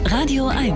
Radio 1.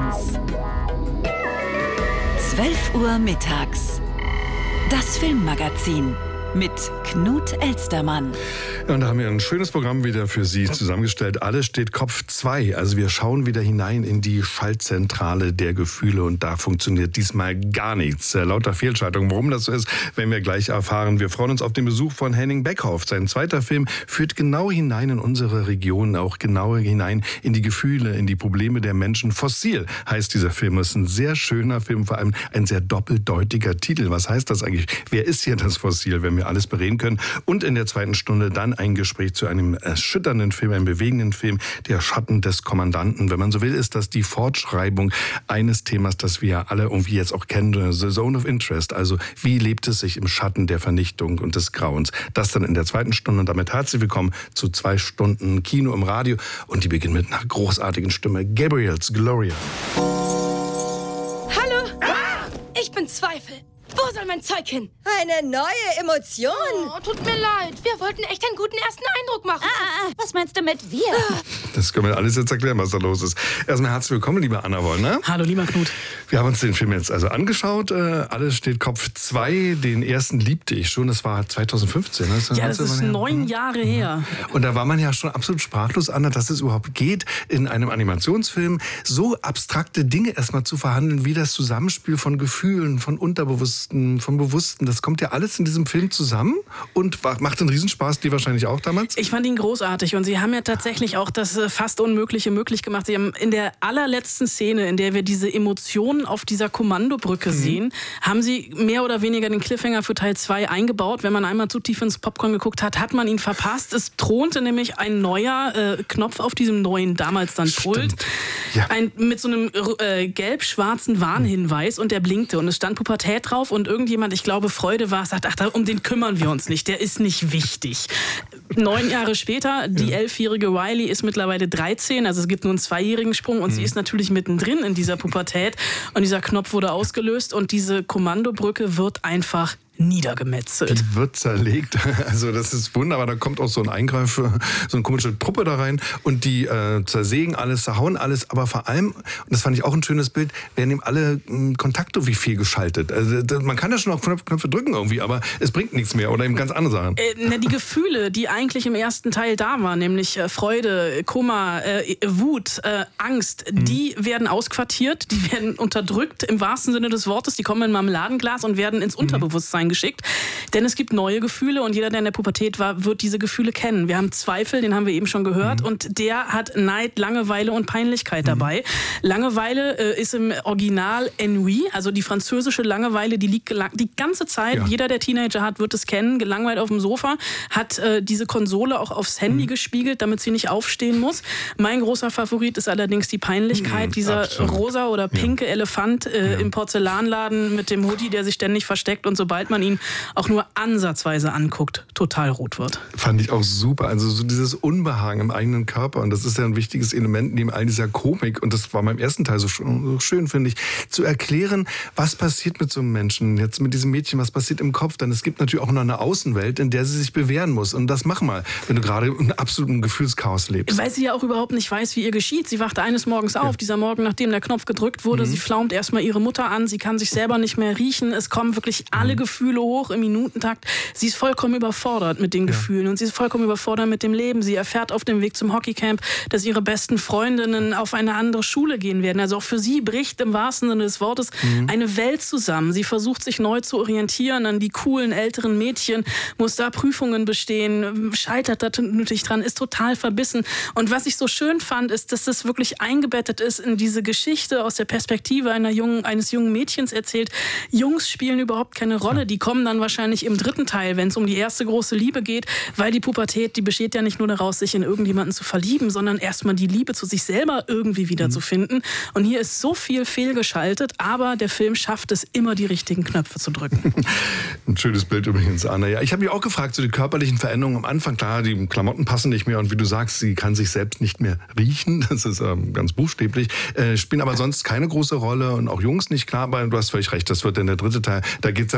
12 Uhr mittags. Das Filmmagazin mit Knut Elstermann. Ja, und da haben wir ein schönes Programm wieder für Sie zusammengestellt. Alles steht Kopf 2. Also wir schauen wieder hinein in die Schaltzentrale der Gefühle und da funktioniert diesmal gar nichts. Lauter Fehlschaltungen. Warum das so ist, werden wir gleich erfahren. Wir freuen uns auf den Besuch von Henning Beckhoff. Sein zweiter Film führt genau hinein in unsere Region, auch genau hinein in die Gefühle, in die Probleme der Menschen. Fossil heißt dieser Film. Es ist ein sehr schöner Film, vor allem ein sehr doppeldeutiger Titel. Was heißt das eigentlich? Wer ist hier das Fossil, wenn wir alles bereden können? Und in der zweiten Stunde dann ein Gespräch zu einem erschütternden Film, einem bewegenden Film, Der Schatten des Kommandanten. Wenn man so will, ist das die Fortschreibung eines Themas, das wir ja alle irgendwie jetzt auch kennen, The Zone of Interest. Also wie lebt es sich im Schatten der Vernichtung und des Grauens? Das dann in der zweiten Stunde und damit herzlich willkommen zu 2 Stunden Kino im Radio. Und die beginnen mit einer großartigen Stimme. Gabriels Gloria. Hallo? Ich bin Zweifel. Wo soll mein Zeug hin? Eine neue Emotion. Oh, tut mir leid. Wir wollten echt einen guten ersten Eindruck machen. Was meinst du mit wir? Das können wir alles jetzt erklären, was da los ist. Erstmal herzlich willkommen, liebe Anna Wollner. Hallo, lieber Knut. Wir haben uns den Film jetzt also angeschaut. Alles steht Kopf 2. Den ersten liebte ich schon. Das war 2015. Ne? Das ist 9 Jahre her. Und da war man ja schon absolut sprachlos, Anna, dass es überhaupt geht, in einem Animationsfilm so abstrakte Dinge erstmal zu verhandeln, wie das Zusammenspiel von Gefühlen, von Unterbewussten, von Bewussten. Das kommt ja alles in diesem Film zusammen und macht einen Riesenspaß, die wahrscheinlich auch damals. Ich fand ihn großartig und sie haben ja tatsächlich auch das fast Unmögliche möglich gemacht. Sie haben in der allerletzten Szene, in der wir diese Emotionen auf dieser Kommandobrücke sehen, haben sie mehr oder weniger den Cliffhanger für Teil 2 eingebaut. Wenn man einmal zu tief ins Popcorn geguckt hat, hat man ihn verpasst. Es thronte nämlich ein neuer Knopf auf diesem neuen, damals dann Pult, ja. Mit so einem gelb-schwarzen Warnhinweis und der blinkte und es stand Pubertät drauf und irgendjemand, ich glaube Freude war, sagt, um den kümmern wir uns nicht, der ist nicht wichtig. 9 Jahre später, die 11-jährige Riley ist mittlerweile 13, also es gibt nur einen 2-jährigen Sprung und sie ist natürlich mittendrin in dieser Pubertät und dieser Knopf wurde ausgelöst und diese Kommandobrücke wird einfach niedergemetzelt. Die wird zerlegt. Also das ist wunderbar. Da kommt auch so ein Eingreifer, so eine komische Truppe da rein und die zersägen alles, zerhauen alles. Aber vor allem, und das fand ich auch ein schönes Bild, werden eben alle Kontakte wie viel geschaltet. Also man kann ja schon auf Knöpfe drücken irgendwie, aber es bringt nichts mehr oder eben ganz andere Sachen. Die Gefühle, die eigentlich im ersten Teil da waren, nämlich Freude, Kummer, Wut, Angst, die werden ausquartiert, die werden unterdrückt im wahrsten Sinne des Wortes. Die kommen in ein Marmeladenglas und werden ins Unterbewusstsein geschickt. Denn es gibt neue Gefühle und jeder, der in der Pubertät war, wird diese Gefühle kennen. Wir haben Zweifel, den haben wir eben schon gehört und der hat Neid, Langeweile und Peinlichkeit dabei. Langeweile ist im Original ennui, also die französische Langeweile, die liegt die ganze Zeit, jeder, der Teenager hat, wird es kennen, gelangweilt auf dem Sofa, hat diese Konsole auch aufs Handy gespiegelt, damit sie nicht aufstehen muss. Mein großer Favorit ist allerdings die Peinlichkeit, dieser rosa oder pinke Elefant im Porzellanladen mit dem Hoodie, der sich ständig versteckt und sobald man ihn auch nur ansatzweise anguckt, total rot wird. Fand ich auch super. Also so dieses Unbehagen im eigenen Körper. Und das ist ja ein wichtiges Element neben all dieser Komik. Und das war beim ersten Teil so schön, finde ich, zu erklären, was passiert mit so einem Menschen, jetzt mit diesem Mädchen, was passiert im Kopf. Denn es gibt natürlich auch noch eine Außenwelt, in der sie sich bewähren muss. Und das mach mal, wenn du gerade in absolutem Gefühlschaos lebst. Weil sie ja auch überhaupt nicht weiß, wie ihr geschieht. Sie wacht eines Morgens auf, dieser Morgen, nachdem der Knopf gedrückt wurde. Sie flaumt erstmal ihre Mutter an. Sie kann sich selber nicht mehr riechen. Es kommen wirklich alle Gefühle hoch im Minutentakt. Sie ist vollkommen überfordert mit den Gefühlen und sie ist vollkommen überfordert mit dem Leben. Sie erfährt auf dem Weg zum Hockeycamp, dass ihre besten Freundinnen auf eine andere Schule gehen werden. Also auch für sie bricht im wahrsten Sinne des Wortes eine Welt zusammen. Sie versucht sich neu zu orientieren an die coolen älteren Mädchen, muss da Prüfungen bestehen, scheitert da natürlich dran, ist total verbissen. Und was ich so schön fand, ist, dass das wirklich eingebettet ist in diese Geschichte aus der Perspektive eines jungen Mädchens erzählt. Jungs spielen überhaupt keine Rolle. Die kommen dann wahrscheinlich im 3. Teil, wenn es um die erste große Liebe geht, weil die Pubertät, die besteht ja nicht nur daraus, sich in irgendjemanden zu verlieben, sondern erstmal die Liebe zu sich selber irgendwie wieder zu finden. Und hier ist so viel fehlgeschaltet, aber der Film schafft es, immer die richtigen Knöpfe zu drücken. Ein schönes Bild übrigens, Anna. Ja, ich habe mich auch gefragt, so die körperlichen Veränderungen am Anfang, klar, die Klamotten passen nicht mehr und wie du sagst, sie kann sich selbst nicht mehr riechen, das ist ganz buchstäblich, spielen aber sonst keine große Rolle und auch Jungs nicht, klar, aber du hast völlig recht, das wird dann der 3. Teil, da geht es ja wahrscheinlich auch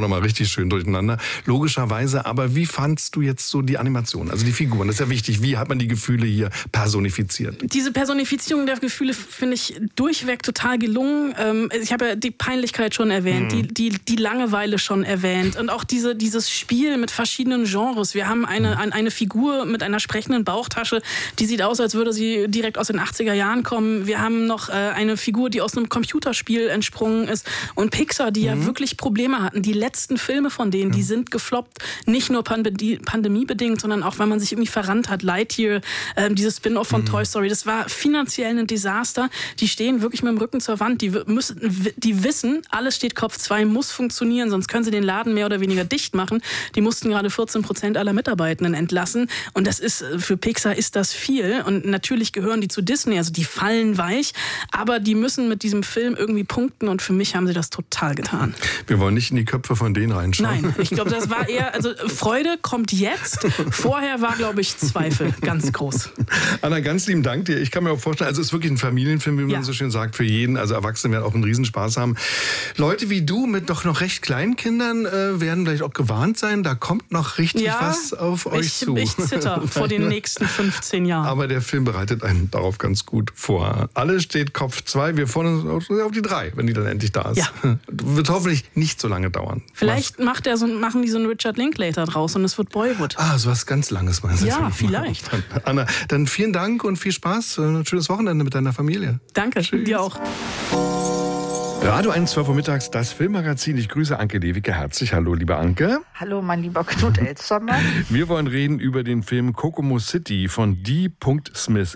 nochmal richtig schön durcheinander. Logischerweise, aber wie fandst du jetzt so die Animation? Also die Figuren, das ist ja wichtig. Wie hat man die Gefühle hier personifiziert? Diese Personifizierung der Gefühle finde ich durchweg total gelungen. Ich habe ja die Peinlichkeit schon erwähnt, die Langeweile schon erwähnt und auch dieses Spiel mit verschiedenen Genres. Wir haben eine Figur mit einer sprechenden Bauchtasche, die sieht aus, als würde sie direkt aus den 80er Jahren kommen. Wir haben noch eine Figur, die aus einem Computerspiel entsprungen ist. Und Pixar, die ja wirklich Probleme hatten. Die letzten Filme von denen, die sind gefloppt. Nicht nur pandemiebedingt, sondern auch, weil man sich irgendwie verrannt hat. Lightyear, dieses Spin-off von Toy Story, das war finanziell ein Desaster. Die stehen wirklich mit dem Rücken zur Wand. Die wissen, alles steht Kopf 2, muss funktionieren, sonst können sie den Laden mehr oder weniger dicht machen. Die mussten gerade 14% aller Mitarbeitenden entlassen. Und das ist, für Pixar ist das viel. Und natürlich gehören die zu Disney, also die fallen weich. Aber die müssen mit diesem Film irgendwie punkten. Und für mich haben sie das total getan. Wir wollen nicht in die Köpfe von denen reinschauen. Nein, ich glaube, das war eher, also Freude kommt jetzt. Vorher war, glaube ich, Zweifel ganz groß. Anna, ganz lieben Dank dir. Ich kann mir auch vorstellen, also es ist wirklich ein Familienfilm, wie man so schön sagt, für jeden. Also Erwachsene werden auch einen Riesenspaß haben. Leute wie du mit doch noch recht kleinen Kindern werden vielleicht auch gewarnt sein. Da kommt noch richtig was auf euch zu. Ich zitter vor den nächsten 15 Jahren. Aber der Film bereitet einen darauf ganz gut vor. Alles steht Kopf 2. Wir freuen uns auf die 3, wenn die dann endlich da ist. Ja. Wird hoffentlich nicht so lange dauern. Vielleicht machen die so einen Richard Linklater draus und es wird Boyhood. So was ganz Langes meinst du? Ja, vielleicht. Anna, dann vielen Dank und viel Spaß. Ein schönes Wochenende mit deiner Familie. Danke, dir auch. Radio 1, 12 Uhr mittags, das Filmmagazin. Ich grüße Anke Lewicke herzlich. Hallo, liebe Anke. Hallo, mein lieber Knut Elstermann. Wir wollen reden über den Film Kokomo City von Dee Smith.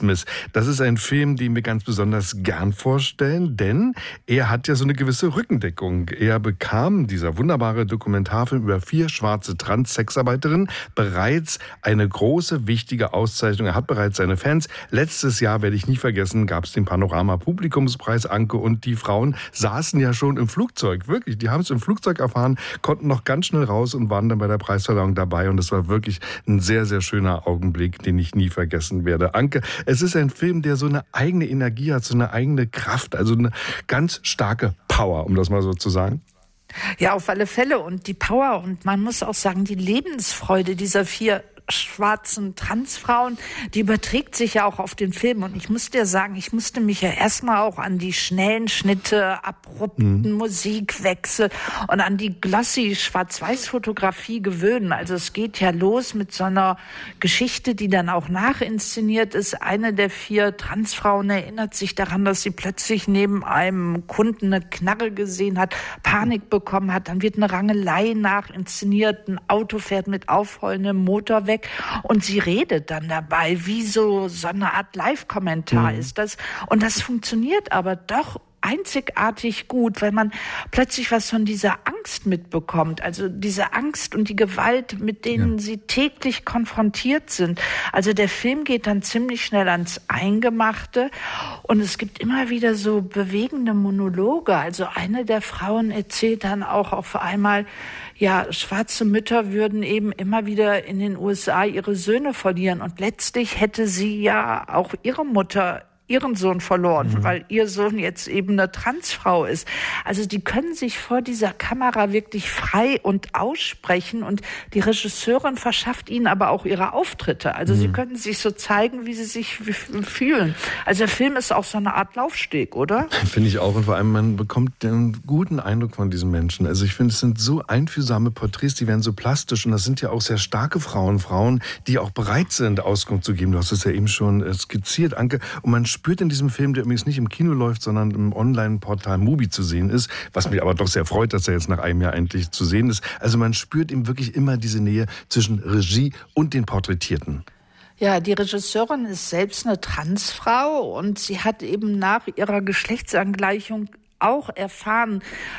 Das ist ein Film, den wir ganz besonders gern vorstellen, denn er hat ja so eine gewisse Rückendeckung. Er bekam, dieser wunderbare Dokumentarfilm über 4 schwarze Trans-Sexarbeiterinnen, bereits eine große, wichtige Auszeichnung. Er hat bereits seine Fans. Letztes Jahr, werde ich nie vergessen, gab es den Panorama-Publikumspreis, Anke, und die Frauen saßen ja schon im Flugzeug, wirklich. Die haben es im Flugzeug erfahren, konnten noch ganz schnell raus und waren dann bei der Preisverleihung dabei. Und es war wirklich ein sehr, sehr schöner Augenblick, den ich nie vergessen werde. Anke, es ist ein Film, der so eine eigene Energie hat, so eine eigene Kraft, also eine ganz starke Power, um das mal so zu sagen. Ja, auf alle Fälle. Und die Power und man muss auch sagen, die Lebensfreude dieser 4 schwarzen Transfrauen, die überträgt sich ja auch auf den Film. Und ich muss dir sagen, ich musste mich ja erstmal auch an die schnellen Schnitte, abrupten Musikwechsel und an die glossy Schwarz-Weiß-Fotografie gewöhnen. Also es geht ja los mit so einer Geschichte, die dann auch nachinszeniert ist. Eine der 4 Transfrauen erinnert sich daran, dass sie plötzlich neben einem Kunden eine Knarre gesehen hat, Panik bekommen hat. Dann wird eine Rangelei nachinszeniert, ein Auto fährt mit aufheulendem Motor weg. Und sie redet dann dabei, wie so eine Art Live-Kommentar ist das. Und das funktioniert aber doch einzigartig gut, weil man plötzlich was von dieser Angst mitbekommt. Also diese Angst und die Gewalt, mit denen sie täglich konfrontiert sind. Also der Film geht dann ziemlich schnell ans Eingemachte und es gibt immer wieder so bewegende Monologe. Also eine der Frauen erzählt dann auch auf einmal, ja, schwarze Mütter würden eben immer wieder in den USA ihre Söhne verlieren und letztlich hätte sie ja auch ihre Mutter ihren Sohn verloren, weil ihr Sohn jetzt eben eine Transfrau ist. Also die können sich vor dieser Kamera wirklich frei und aussprechen und die Regisseurin verschafft ihnen aber auch ihre Auftritte. Also sie können sich so zeigen, wie sie sich fühlen. Also der Film ist auch so eine Art Laufsteg, oder? Finde ich auch, und vor allem man bekommt einen guten Eindruck von diesen Menschen. Also ich finde, es sind so einfühlsame Porträts, die werden so plastisch und das sind ja auch sehr starke Frauen, die auch bereit sind, Auskunft zu geben. Du hast es ja eben schon skizziert, Anke, und man spürt in diesem Film, der übrigens nicht im Kino läuft, sondern im Online-Portal Mubi zu sehen ist, was mich aber doch sehr freut, dass er jetzt nach einem Jahr endlich zu sehen ist. Also man spürt ihm wirklich immer diese Nähe zwischen Regie und den Porträtierten. Ja, die Regisseurin ist selbst eine Transfrau und sie hat eben nach ihrer Geschlechtsangleichung auch erfahren,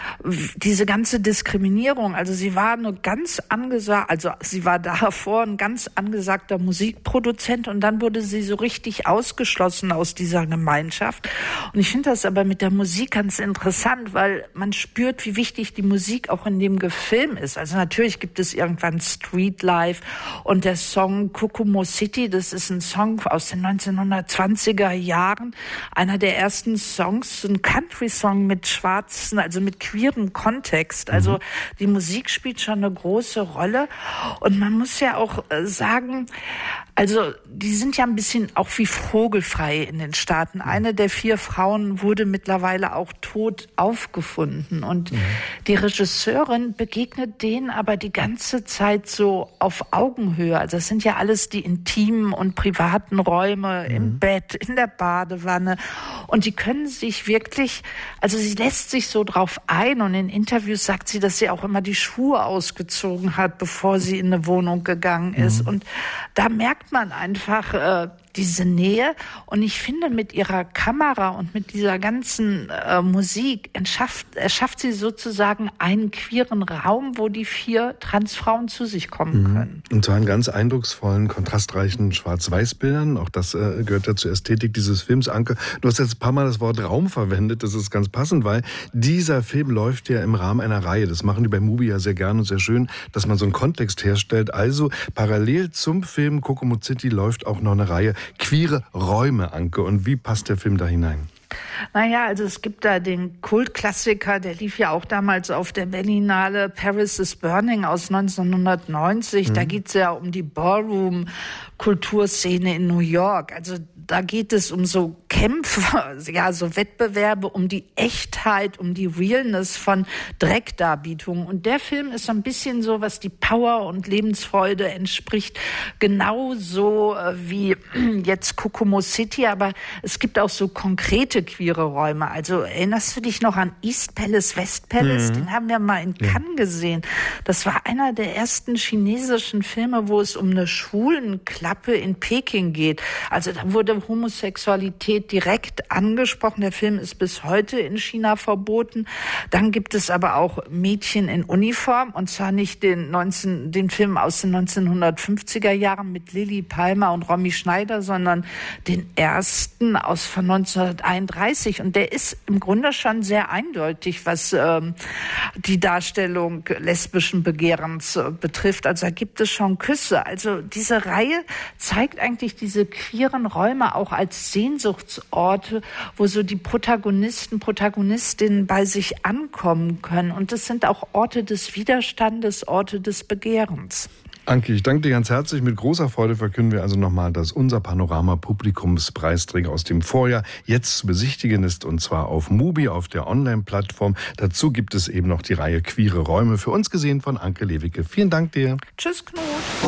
diese ganze Diskriminierung. Also sie war sie war davor ein ganz angesagter Musikproduzent und dann wurde sie so richtig ausgeschlossen aus dieser Gemeinschaft. Und ich finde das aber mit der Musik ganz interessant, weil man spürt, wie wichtig die Musik auch in dem Film ist. Also natürlich gibt es irgendwann Street Life und der Song Kokomo City, das ist ein Song aus den 1920er Jahren, einer der ersten Songs, ein Country-Song mit schwarzen, also mit queerem Kontext. Also die Musik spielt schon eine große Rolle. Und man muss ja auch sagen, also die sind ja ein bisschen auch wie vogelfrei in den Staaten. Eine der 4 Frauen wurde mittlerweile auch tot aufgefunden. Und die Regisseurin begegnet denen aber die ganze Zeit so auf Augenhöhe. Also das sind ja alles die intimen und privaten Räume im Bett, in der Badewanne. Und die können sich wirklich, also sie lässt sich so drauf ein. Und in Interviews sagt sie, dass sie auch immer die Schuhe ausgezogen hat, bevor sie in eine Wohnung gegangen ist. Und da merkt man einfach diese Nähe. Und ich finde, mit ihrer Kamera und mit dieser ganzen Musik erschafft sie sozusagen einen queeren Raum, wo die 4 Transfrauen zu sich kommen können. Und zwar in ganz eindrucksvollen, kontrastreichen Schwarz-Weiß-Bildern. Auch das gehört ja zur Ästhetik dieses Films. Anke, du hast jetzt ein paar Mal das Wort Raum verwendet. Das ist ganz passend, weil dieser Film läuft ja im Rahmen einer Reihe. Das machen die bei Mubi ja sehr gern und sehr schön, dass man so einen Kontext herstellt. Also parallel zum Film Kokomo City läuft auch noch eine Reihe Queere Räume, Anke. Und wie passt der Film da hinein? Naja, also es gibt da den Kultklassiker, der lief ja auch damals auf der Berlinale, Paris is Burning aus 1990. Da geht es ja um die Ballroom-Kulturszene in New York. Also da geht es um so Kämpfe, ja, so Wettbewerbe, um die Echtheit, um die Realness von Dreckdarbietungen. Und der Film ist so ein bisschen so, was die Power und Lebensfreude entspricht, genauso wie jetzt Kokomo City. Aber es gibt auch so konkrete queere Räume. Also erinnerst du dich noch an East Palace, West Palace? Den haben wir mal in Cannes gesehen. Das war einer der ersten chinesischen Filme, wo es um eine Schwulenklappe in Peking geht. Also da wurde Homosexualität direkt angesprochen. Der Film ist bis heute in China verboten. Dann gibt es aber auch Mädchen in Uniform, und zwar nicht den Film aus den 1950er Jahren mit Lily Palmer und Romy Schneider, sondern den ersten von 1931. Und der ist im Grunde schon sehr eindeutig, was die Darstellung lesbischen Begehrens betrifft. Also da gibt es schon Küsse. Also diese Reihe zeigt eigentlich diese queeren Räume auch als Sehnsuchtsorte, wo so die Protagonistinnen bei sich ankommen können. Und das sind auch Orte des Widerstandes, Orte des Begehrens. Anke, ich danke dir ganz herzlich. Mit großer Freude verkünden wir also nochmal, dass unser Panorama-Publikumspreisträger aus dem Vorjahr jetzt zu besichtigen ist, und zwar auf Mubi, auf der Online-Plattform. Dazu gibt es eben noch die Reihe Queere Räume, für uns gesehen von Anke Lewicke. Vielen Dank dir. Tschüss, Knut.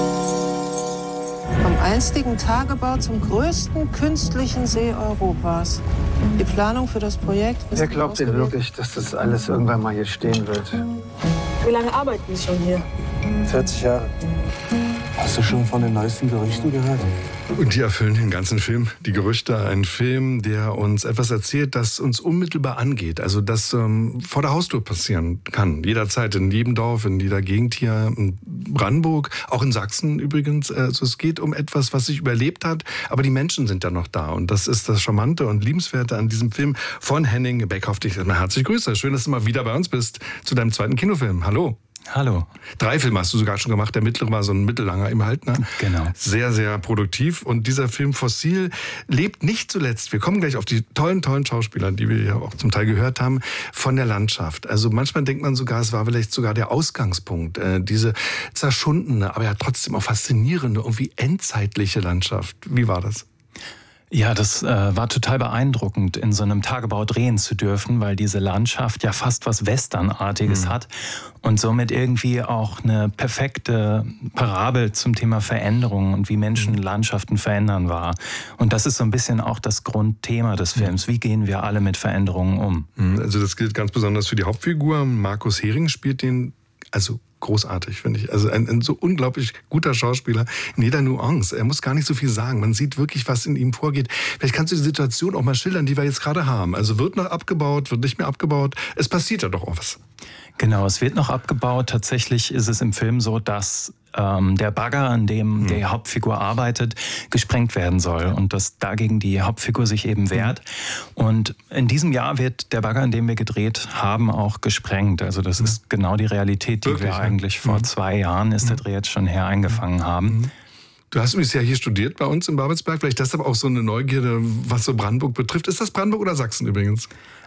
Vom einstigen Tagebau zum größten künstlichen See Europas. Die Planung für das Projekt ist... Wer glaubt denn wirklich, dass das alles irgendwann mal hier stehen wird? Wie lange arbeiten Sie schon hier? 40 Jahre. Hast du schon von den neuesten Gerüchten gehört? Und die erfüllen den ganzen Film. Die Gerüchte, ein Film, der uns etwas erzählt, das uns unmittelbar angeht. Also das vor der Haustür passieren kann. Jederzeit, in jedem Dorf, in jeder Gegend hier in Brandenburg, auch in Sachsen übrigens. Also es geht um etwas, was sich überlebt hat, aber die Menschen sind ja noch da. Und das ist das Charmante und Liebenswerte an diesem Film von Henning Beckhoff. Dich herzlich grüße. Schön, dass du mal wieder bei uns bist zu deinem zweiten Kinofilm. Hallo. Hallo. 3 Filme hast du sogar schon gemacht. Der mittlere war so ein mittellanger im Halt, ne? Genau. Sehr, sehr produktiv. Und dieser Film Fossil lebt nicht zuletzt, wir kommen gleich auf die tollen Schauspieler, die wir ja auch zum Teil gehört haben, von der Landschaft. Also manchmal denkt man sogar, es war vielleicht sogar der Ausgangspunkt. Diese zerschundene, aber ja trotzdem auch faszinierende, irgendwie endzeitliche Landschaft. Wie war das? Ja, das war total beeindruckend, in so einem Tagebau drehen zu dürfen, weil diese Landschaft ja fast was Westernartiges hat und somit irgendwie auch eine perfekte Parabel zum Thema Veränderung und wie Menschen Landschaften verändern war. Und das ist so ein bisschen auch das Grundthema des Films. Wie gehen wir alle mit Veränderungen um? Also das gilt ganz besonders für die Hauptfigur. Markus Hering spielt den, also großartig, finde ich. Also ein so unglaublich guter Schauspieler in jeder Nuance. Er muss gar nicht so viel sagen. Man sieht wirklich, was in ihm vorgeht. Vielleicht kannst du die Situation auch mal schildern, die wir jetzt gerade haben. Also wird noch abgebaut, wird nicht mehr abgebaut. Es passiert ja doch auch was. Genau, es wird noch abgebaut. Tatsächlich ist es im Film so, dass der Bagger, an dem die Hauptfigur arbeitet, gesprengt werden soll und dass dagegen die Hauptfigur sich eben wehrt. Und in diesem Jahr wird der Bagger, an dem wir gedreht haben, auch gesprengt. Also das ist genau die Realität, die wir eigentlich vor 2 Jahren, ist der Dreh jetzt schon her, eingefangen haben. Du hast übrigens ja hier studiert bei uns in Babelsberg. Vielleicht das aber auch so eine Neugierde, was so Brandenburg betrifft. Ist das Brandenburg oder Sachsen übrigens?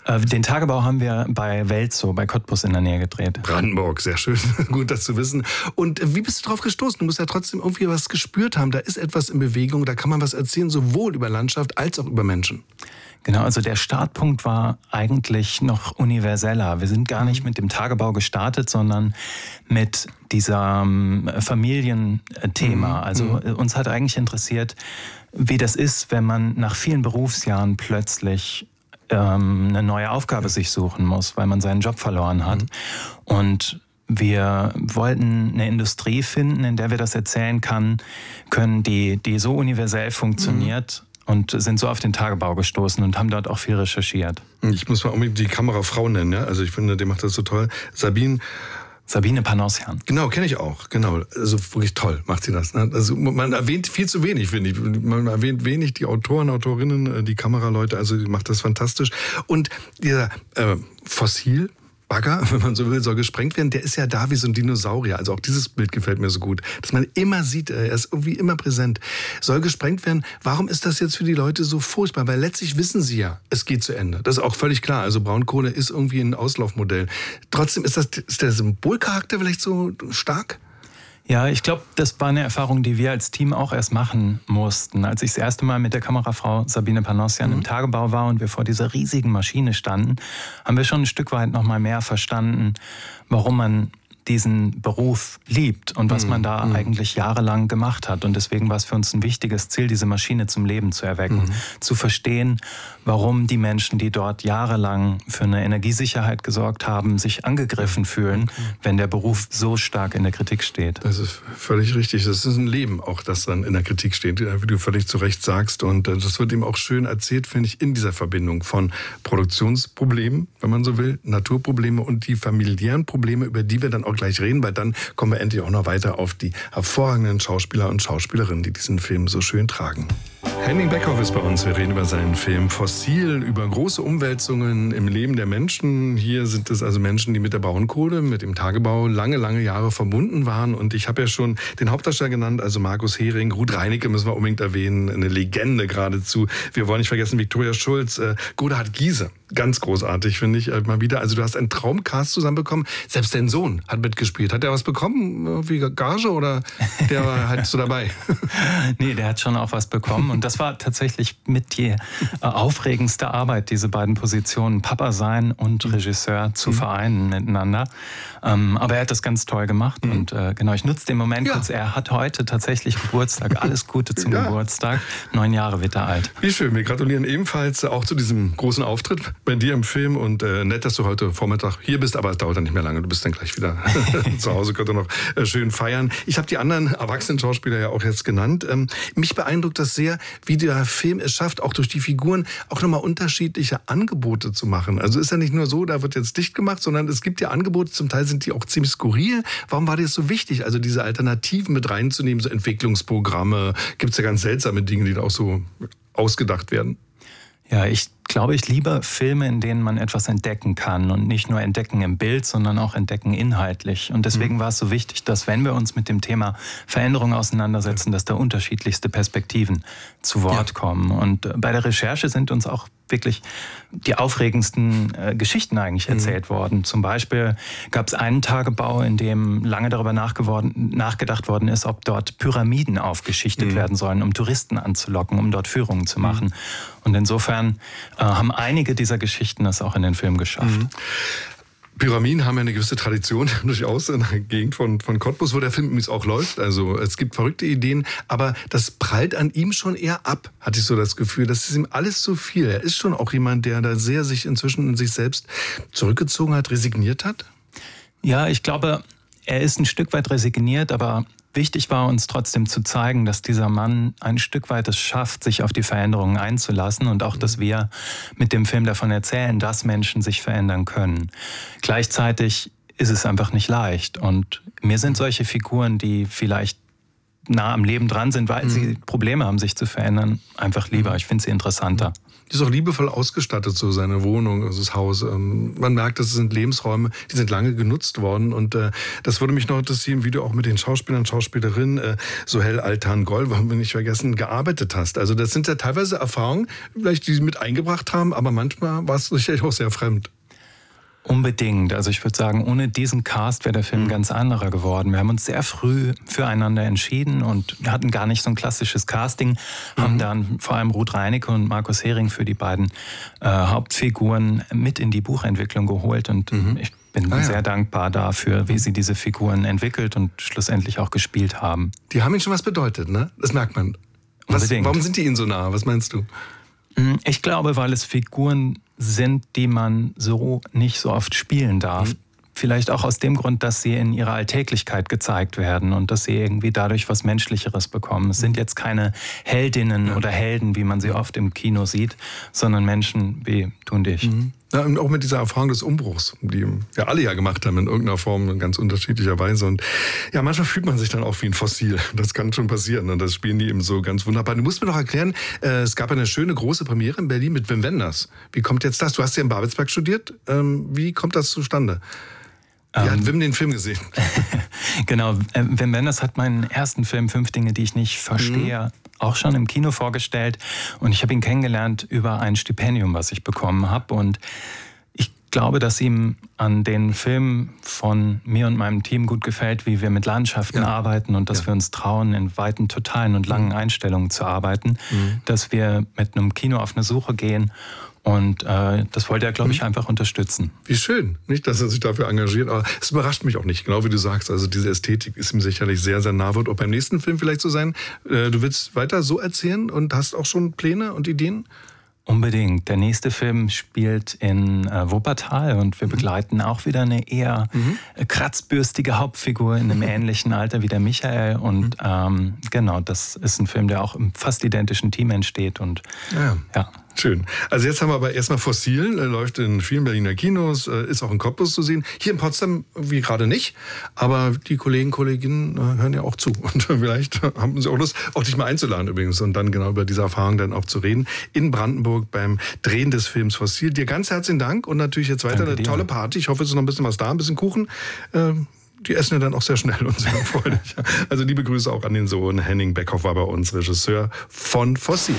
Den Tagebau haben wir bei Welzow, bei Cottbus in der Nähe gedreht. Brandenburg, sehr schön. Gut, das zu wissen. Und wie bist du drauf gestoßen? Du musst ja trotzdem irgendwie was gespürt haben. Da ist etwas in Bewegung, da kann man was erzählen, sowohl über Landschaft als auch über Menschen. Genau, also der Startpunkt war eigentlich noch universeller. Wir sind gar nicht mit dem Tagebau gestartet, sondern mit diesem Familienthema. Also uns hat eigentlich interessiert, wie das ist, wenn man nach vielen Berufsjahren plötzlich eine neue Aufgabe sich suchen muss, weil man seinen Job verloren hat. Und wir wollten eine Industrie finden, in der wir das erzählen können, die so universell funktioniert. Und sind so auf den Tagebau gestoßen und haben dort auch viel recherchiert. Ich muss mal unbedingt die Kamerafrau nennen, ja? Also ich finde, die macht das so toll. Sabine Panossian. Genau, kenne ich auch. Genau, also wirklich toll macht sie das. Ne? Also man erwähnt viel zu wenig, finde ich. Man erwähnt wenig die Autoren, Autorinnen, die Kameraleute. Also die macht das fantastisch. Und dieser Fossil Bagger, wenn man so will, soll gesprengt werden, der ist ja da wie so ein Dinosaurier. Also auch dieses Bild gefällt mir so gut, dass man immer sieht, er ist irgendwie immer präsent. Soll gesprengt werden. Warum ist das jetzt für die Leute so furchtbar? Weil letztlich wissen sie ja, es geht zu Ende. Das ist auch völlig klar. Also Braunkohle ist irgendwie ein Auslaufmodell. Trotzdem ist der Symbolcharakter vielleicht so stark? Ja, ich glaube, das war eine Erfahrung, die wir als Team auch erst machen mussten. Als ich das erste Mal mit der Kamerafrau Sabine Panossian im Tagebau war und wir vor dieser riesigen Maschine standen, haben wir schon ein Stück weit noch mal mehr verstanden, warum man diesen Beruf liebt und was man da eigentlich jahrelang gemacht hat. Und deswegen war es für uns ein wichtiges Ziel, diese Maschine zum Leben zu erwecken. Zu verstehen, warum die Menschen, die dort jahrelang für eine Energiesicherheit gesorgt haben, sich angegriffen fühlen, wenn der Beruf so stark in der Kritik steht. Das ist völlig richtig. Das ist ein Leben auch, das dann in der Kritik steht, wie du völlig zu Recht sagst. Und das wird eben auch schön erzählt, finde ich, in dieser Verbindung von Produktionsproblemen, wenn man so will, Naturprobleme und die familiären Probleme, über die wir dann auch gleich reden, weil dann kommen wir endlich auch noch weiter auf die hervorragenden Schauspieler und Schauspielerinnen, die diesen Film so schön tragen. Henning Beckhoff ist bei uns. Wir reden über seinen Film Fossil, über große Umwälzungen im Leben der Menschen. Hier sind es also Menschen, die mit der Braunkohle, mit dem Tagebau lange, lange Jahre verbunden waren. Und ich habe ja schon den Hauptdarsteller genannt, also Markus Hering. Ruth Reinecke müssen wir unbedingt erwähnen, eine Legende geradezu. Wir wollen nicht vergessen, Viktoria Schulz, Godehard Giese. Ganz großartig, finde ich, mal wieder. Also du hast einen Traumcast zusammenbekommen. Selbst dein Sohn hat mitgespielt. Hat der was bekommen? Wie Gage oder der war halt so dabei? Nee, der hat schon auch was bekommen. Und das war tatsächlich mit die aufregendste Arbeit, diese beiden Positionen, Papa sein und Regisseur zu vereinen miteinander. Aber er hat das ganz toll gemacht. Und genau, ich nutze den Moment kurz. Er hat heute tatsächlich Geburtstag. Alles Gute zum Geburtstag. 9 Jahre wird er alt. Wie schön. Wir gratulieren ebenfalls auch zu diesem großen Auftritt bei dir im Film. Und nett, dass du heute Vormittag hier bist. Aber es dauert dann nicht mehr lange. Du bist dann gleich wieder zu Hause. Könnt ihr noch schön feiern. Ich habe die anderen erwachsenen Schauspieler ja auch jetzt genannt. Mich beeindruckt das sehr, wie der Film es schafft, auch durch die Figuren auch nochmal unterschiedliche Angebote zu machen. Also ist ja nicht nur so, da wird jetzt dicht gemacht, sondern es gibt ja Angebote, zum Teil sind die auch ziemlich skurril. Warum war dir das so wichtig, also diese Alternativen mit reinzunehmen, so Entwicklungsprogramme? Gibt es ja ganz seltsame Dinge, die da auch so ausgedacht werden. Ja, ich glaube, ich liebe Filme, in denen man etwas entdecken kann und nicht nur entdecken im Bild, sondern auch entdecken inhaltlich. Und deswegen war es so wichtig, dass wenn wir uns mit dem Thema Veränderung auseinandersetzen, dass da unterschiedlichste Perspektiven zu Wort kommen. Und bei der Recherche sind uns auch wirklich die aufregendsten Geschichten eigentlich erzählt worden. Zum Beispiel gab es einen Tagebau, in dem lange darüber nachgedacht worden ist, ob dort Pyramiden aufgeschichtet werden sollen, um Touristen anzulocken, um dort Führungen zu machen. Und insofern haben einige dieser Geschichten es auch in den Film geschafft. Pyramiden haben ja eine gewisse Tradition, durchaus in der Gegend von Cottbus, wo der Film übrigens auch läuft. Also es gibt verrückte Ideen, aber das prallt an ihm schon eher ab, hatte ich so das Gefühl. Das ist ihm alles zu viel. Er ist schon auch jemand, der da sehr sich inzwischen in sich selbst zurückgezogen hat, resigniert hat? Ja, ich glaube, er ist ein Stück weit resigniert, aber wichtig war uns trotzdem zu zeigen, dass dieser Mann ein Stück weit es schafft, sich auf die Veränderungen einzulassen und auch, dass wir mit dem Film davon erzählen, dass Menschen sich verändern können. Gleichzeitig ist es einfach nicht leicht und mir sind solche Figuren, die vielleicht nah am Leben dran sind, weil sie Probleme haben, sich zu verändern, einfach lieber. Ich finde sie interessanter. Die ist auch liebevoll ausgestattet, so seine Wohnung, also das Haus. Man merkt, das sind Lebensräume, die sind lange genutzt worden. Und das würde mich noch interessieren, wie du auch mit den Schauspielern, Schauspielerinnen, Sohel Altan-Gol, wollen wir nicht vergessen, gearbeitet hast. Also das sind ja teilweise Erfahrungen, vielleicht die sie mit eingebracht haben, aber manchmal war es sicherlich auch sehr fremd. Unbedingt. Also ich würde sagen, ohne diesen Cast wäre der Film ganz anderer geworden. Wir haben uns sehr früh füreinander entschieden und hatten gar nicht so ein klassisches Casting, haben dann vor allem Ruth Reinecke und Markus Hering für die beiden Hauptfiguren mit in die Buchentwicklung geholt und ich bin sehr dankbar dafür, wie sie diese Figuren entwickelt und schlussendlich auch gespielt haben. Die haben Ihnen schon was bedeutet, ne? Das merkt man. Warum sind die Ihnen so nah? Was meinst du? Ich glaube, weil es Figuren sind, die man so nicht so oft spielen darf. Vielleicht auch aus dem Grund, dass sie in ihrer Alltäglichkeit gezeigt werden und dass sie irgendwie dadurch was Menschlicheres bekommen. Es sind jetzt keine Heldinnen oder Helden, wie man sie oft im Kino sieht, sondern Menschen wie du und ich. Ja, und auch mit dieser Erfahrung des Umbruchs, die wir alle ja gemacht haben in irgendeiner Form, in ganz unterschiedlicher Weise. Und ja, manchmal fühlt man sich dann auch wie ein Fossil. Das kann schon passieren und das spielen die eben so ganz wunderbar. Du musst mir doch erklären, es gab eine schöne große Premiere in Berlin mit Wim Wenders. Wie kommt jetzt das? Du hast ja in Babelsberg studiert. Wie kommt das zustande? Wie hat Wim den Film gesehen? Genau, Wim Wenders hat meinen ersten Film 5 Dinge, die ich nicht verstehe, auch schon im Kino vorgestellt. Und ich habe ihn kennengelernt über ein Stipendium, was ich bekommen habe. Und ich glaube, dass ihm an den Filmen von mir und meinem Team gut gefällt, wie wir mit Landschaften arbeiten und dass wir uns trauen, in weiten, totalen und langen Einstellungen zu arbeiten. Dass wir mit einem Kino auf eine Suche gehen. Und das wollte er, glaube ich, einfach unterstützen. Wie schön, nicht, dass er sich dafür engagiert. Aber es überrascht mich auch nicht, genau wie du sagst. Also diese Ästhetik ist ihm sicherlich sehr, sehr nah. Wird auch beim nächsten Film vielleicht so sein. Du willst weiter so erzählen und hast auch schon Pläne und Ideen? Unbedingt. Der nächste Film spielt in Wuppertal und wir begleiten auch wieder eine eher kratzbürstige Hauptfigur in einem ähnlichen Alter wie der Michael. Und genau, das ist ein Film, der auch im fast identischen Team entsteht. Und ja. Schön. Also jetzt haben wir aber erstmal Fossil, läuft in vielen Berliner Kinos, ist auch in Cottbus zu sehen. Hier in Potsdam wie gerade nicht, aber die Kolleginnen hören ja auch zu. Und vielleicht haben sie auch Lust, auch dich mal einzuladen übrigens und dann genau über diese Erfahrung dann auch zu reden. In Brandenburg beim Drehen des Films Fossil. Dir ganz herzlichen Dank und natürlich jetzt weiter eine tolle Party. Ich hoffe, es ist noch ein bisschen was da, ein bisschen Kuchen. Die essen ja dann auch sehr schnell und sehr freudig. Also liebe Grüße auch an den Sohn. Henning Beckhoff war bei uns Regisseur von Fossil.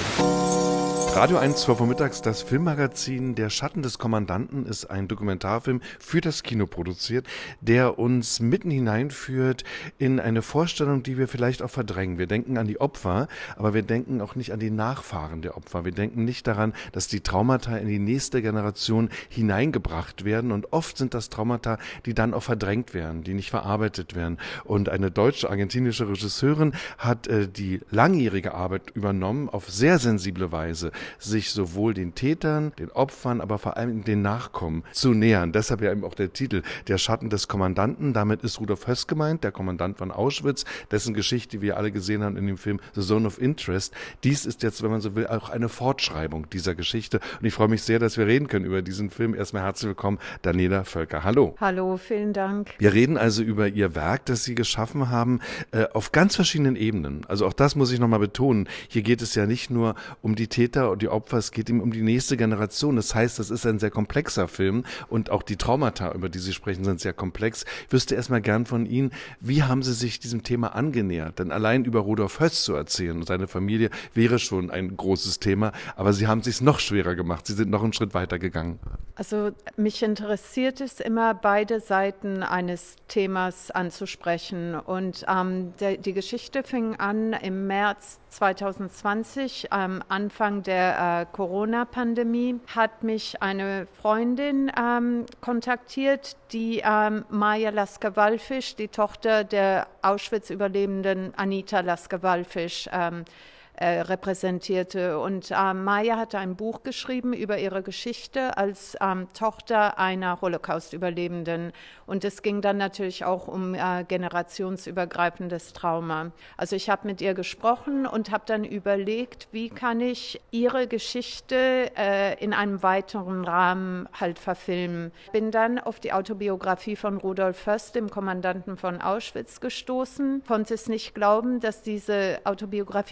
Radio 1, 12 Uhr mittags, das Filmmagazin Der Schatten des Kommandanten ist ein Dokumentarfilm für das Kino produziert, der uns mitten hineinführt in eine Vorstellung, die wir vielleicht auch verdrängen. Wir denken an die Opfer, aber wir denken auch nicht an die Nachfahren der Opfer. Wir denken nicht daran, dass die Traumata in die nächste Generation hineingebracht werden und oft sind das Traumata, die dann auch verdrängt werden, die nicht verarbeitet werden. Und eine deutsche-argentinische Regisseurin hat die langjährige Arbeit übernommen, auf sehr sensible Weise, sich sowohl den Tätern, den Opfern, aber vor allem den Nachkommen zu nähern. Deshalb ja eben auch der Titel Der Schatten des Kommandanten. Damit ist Rudolf Höss gemeint, der Kommandant von Auschwitz, dessen Geschichte wir alle gesehen haben in dem Film The Zone of Interest. Dies ist jetzt, wenn man so will, auch eine Fortschreibung dieser Geschichte. Und ich freue mich sehr, dass wir reden können über diesen Film. Erstmal herzlich willkommen, Daniela Völker. Hallo. Hallo, vielen Dank. Wir reden also über Ihr Werk, das Sie geschaffen haben, auf ganz verschiedenen Ebenen. Also auch das muss ich nochmal betonen. Hier geht es ja nicht nur um die Täter und die Opfer, es geht ihm um die nächste Generation. Das heißt, das ist ein sehr komplexer Film und auch die Traumata, über die Sie sprechen, sind sehr komplex. Ich wüsste erstmal gern von Ihnen, wie haben Sie sich diesem Thema angenähert? Denn allein über Rudolf Höss zu erzählen und seine Familie wäre schon ein großes Thema, aber Sie haben es sich noch schwerer gemacht. Sie sind noch einen Schritt weiter gegangen. Also mich interessiert es immer, beide Seiten eines Themas anzusprechen. Und die Geschichte fing an im März 2020, am Anfang der Corona-Pandemie, hat mich eine Freundin kontaktiert, die Maja Lasker-Wallfisch, die Tochter der Auschwitz-Überlebenden Anita Lasker-Wallfisch, repräsentierte. Und Maja hatte ein Buch geschrieben über ihre Geschichte als Tochter einer Holocaust-Überlebenden. Und es ging dann natürlich auch um generationsübergreifendes Trauma. Also ich habe mit ihr gesprochen und habe dann überlegt, wie kann ich ihre Geschichte in einem weiteren Rahmen halt verfilmen. Bin dann auf die Autobiografie von Rudolf Höss, dem Kommandanten von Auschwitz, gestoßen. Konnte es nicht glauben, dass diese Autobiografie nie gefilmt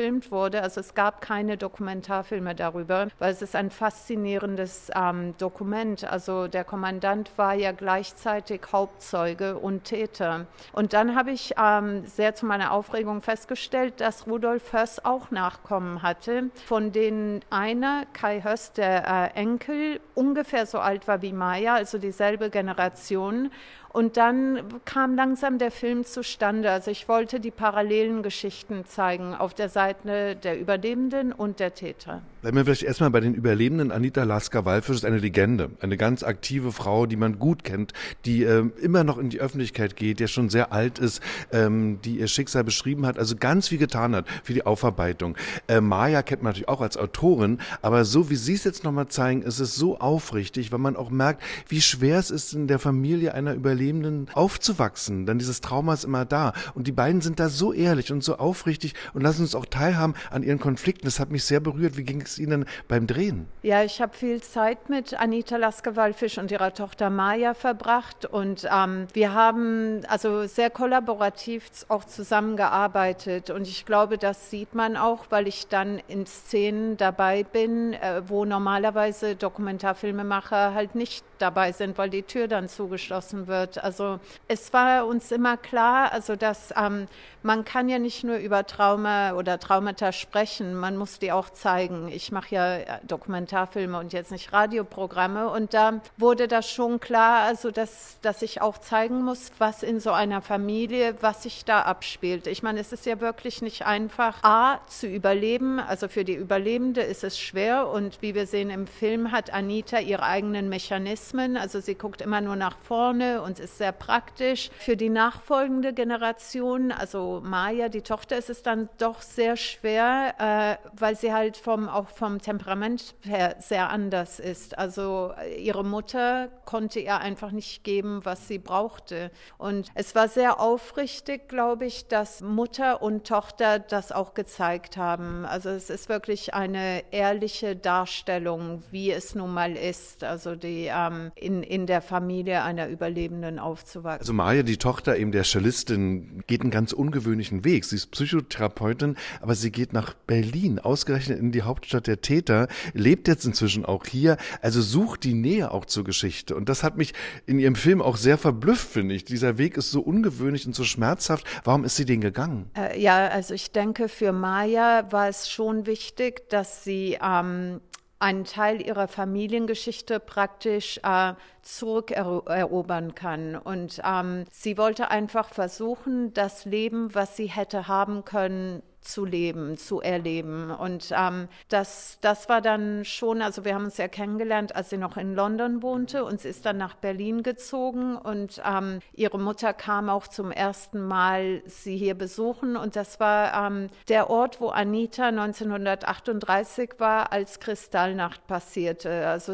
verfilmt wurde. Also es gab keine Dokumentarfilme darüber, weil es ist ein faszinierendes Dokument. Also der Kommandant war ja gleichzeitig Hauptzeuge und Täter. Und dann habe ich sehr zu meiner Aufregung festgestellt, dass Rudolf Höss auch Nachkommen hatte, von denen einer, Kai Höss, der Enkel, ungefähr so alt war wie Maya, also dieselbe Generation. Und dann kam langsam der Film zustande. Also ich wollte die parallelen Geschichten zeigen auf der Seite der Überlebenden und der Täter. Bleiben wir vielleicht erstmal bei den Überlebenden. Anita Lasker-Wallfisch ist eine Legende, eine ganz aktive Frau, die man gut kennt, die immer noch in die Öffentlichkeit geht, die schon sehr alt ist, die ihr Schicksal beschrieben hat, also ganz viel getan hat für die Aufarbeitung. Maya kennt man natürlich auch als Autorin, aber so wie Sie es jetzt nochmal zeigen, ist es so aufrichtig, weil man auch merkt, wie schwer es ist, in der Familie einer Überlebenden aufzuwachsen. Denn dieses Trauma ist immer da. Und die beiden sind da so ehrlich und so aufrichtig und lassen uns auch teilhaben an ihren Konflikten. Das hat mich sehr berührt. Wie ging es Ihnen beim Drehen? Ja, ich habe viel Zeit mit Anita Lasker-Wallfisch und ihrer Tochter Maya verbracht. Und wir haben also sehr kollaborativ auch zusammengearbeitet. Und ich glaube, das sieht man auch, weil ich dann in Szenen dabei bin, wo normalerweise Dokumentarfilmemacher halt nicht dabei sind, weil die Tür dann zugeschlossen wird. Also es war uns immer klar, also dass man kann ja nicht nur über Trauma oder Traumata sprechen, man muss die auch zeigen. Ich mache ja Dokumentarfilme und jetzt nicht Radioprogramme und da wurde das schon klar, also dass ich auch zeigen muss, was in so einer Familie, was sich da abspielt. Ich meine, es ist ja wirklich nicht einfach, zu überleben, also für die Überlebende ist es schwer und wie wir sehen im Film hat Anita ihre eigenen Mechanismen, also sie guckt immer nur nach vorne und ist sehr praktisch. Für die nachfolgende Generation, also Maya, die Tochter, ist es dann doch sehr schwer, weil sie halt auch vom Temperament her sehr anders ist. Also ihre Mutter konnte ihr einfach nicht geben, was sie brauchte. Und es war sehr aufrichtig, glaube ich, dass Mutter und Tochter das auch gezeigt haben. Also es ist wirklich eine ehrliche Darstellung, wie es nun mal ist, also die in der Familie einer Überlebenden aufzuwachsen. Also Maya, die Tochter eben der Cellistin, geht einen ganz ungewöhnlichen Weg. Sie ist Psychotherapeutin, aber sie geht nach Berlin, ausgerechnet in die Hauptstadt der Täter, lebt jetzt inzwischen auch hier, also sucht die Nähe auch zur Geschichte. Und das hat mich in ihrem Film auch sehr verblüfft, finde ich. Dieser Weg ist so ungewöhnlich und so schmerzhaft. Warum ist sie den gegangen? Ja, also ich denke, für Maya war es schon wichtig, dass sie einen Teil ihrer Familiengeschichte praktisch zurückerobern kann. Und sie wollte einfach versuchen, das Leben, was sie hätte haben können, zu leben, zu erleben. Und das war dann schon, also wir haben uns ja kennengelernt, als sie noch in London wohnte und sie ist dann nach Berlin gezogen und ihre Mutter kam auch zum ersten Mal sie hier besuchen und das war der Ort, wo Anita 1938 war, als Kristallnacht passierte. Also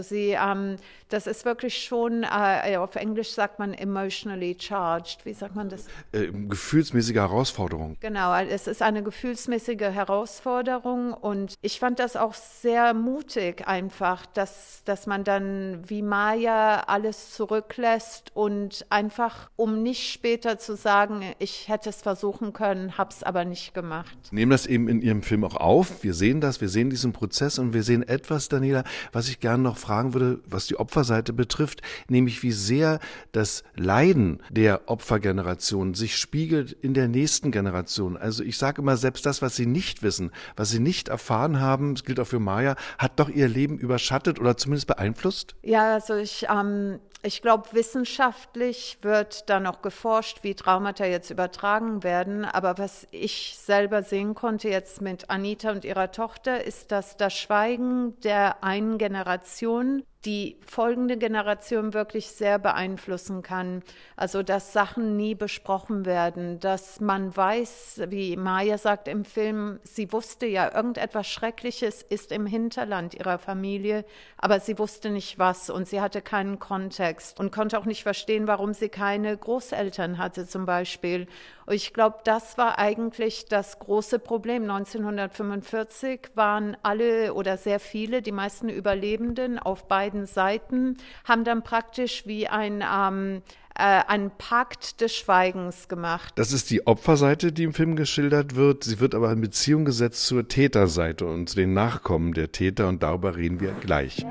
das ist wirklich schon, auf Englisch sagt man emotionally charged. Wie sagt man das? Gefühlsmäßige Herausforderung. Genau, es ist eine gefühlsmäßige Herausforderung und ich fand das auch sehr mutig einfach, dass man dann wie Maya alles zurücklässt und einfach, um nicht später zu sagen, ich hätte es versuchen können, hab's aber nicht gemacht. Nehmen das eben in Ihrem Film auch auf. Wir sehen das, wir sehen diesen Prozess und wir sehen etwas, Daniela, was ich gerne noch fragen würde, was die Opferseite betrifft, nämlich wie sehr das Leiden der Opfergeneration sich spiegelt in der nächsten Generation. Also ich sage immer, selbst das, was sie nicht wissen, was sie nicht erfahren haben, das gilt auch für Maya, hat doch ihr Leben überschattet oder zumindest beeinflusst? Ja, also ich glaube, wissenschaftlich wird da noch geforscht, wie Traumata jetzt übertragen werden. Aber was ich selber sehen konnte jetzt mit Anita und ihrer Tochter, ist, dass das Schweigen der einen Generation die folgende Generation wirklich sehr beeinflussen kann. Also, dass Sachen nie besprochen werden, dass man weiß, wie Maya sagt im Film, sie wusste ja, irgendetwas Schreckliches ist im Hinterland ihrer Familie, aber sie wusste nicht was und sie hatte keinen Kontext und konnte auch nicht verstehen, warum sie keine Großeltern hatte zum Beispiel. Und ich glaube, das war eigentlich das große Problem. 1945 waren alle oder sehr viele, die meisten Überlebenden auf beiden Seiten, haben dann praktisch wie einen Pakt des Schweigens gemacht. Das ist die Opferseite, die im Film geschildert wird. Sie wird aber in Beziehung gesetzt zur Täterseite und zu den Nachkommen der Täter und darüber reden wir gleich.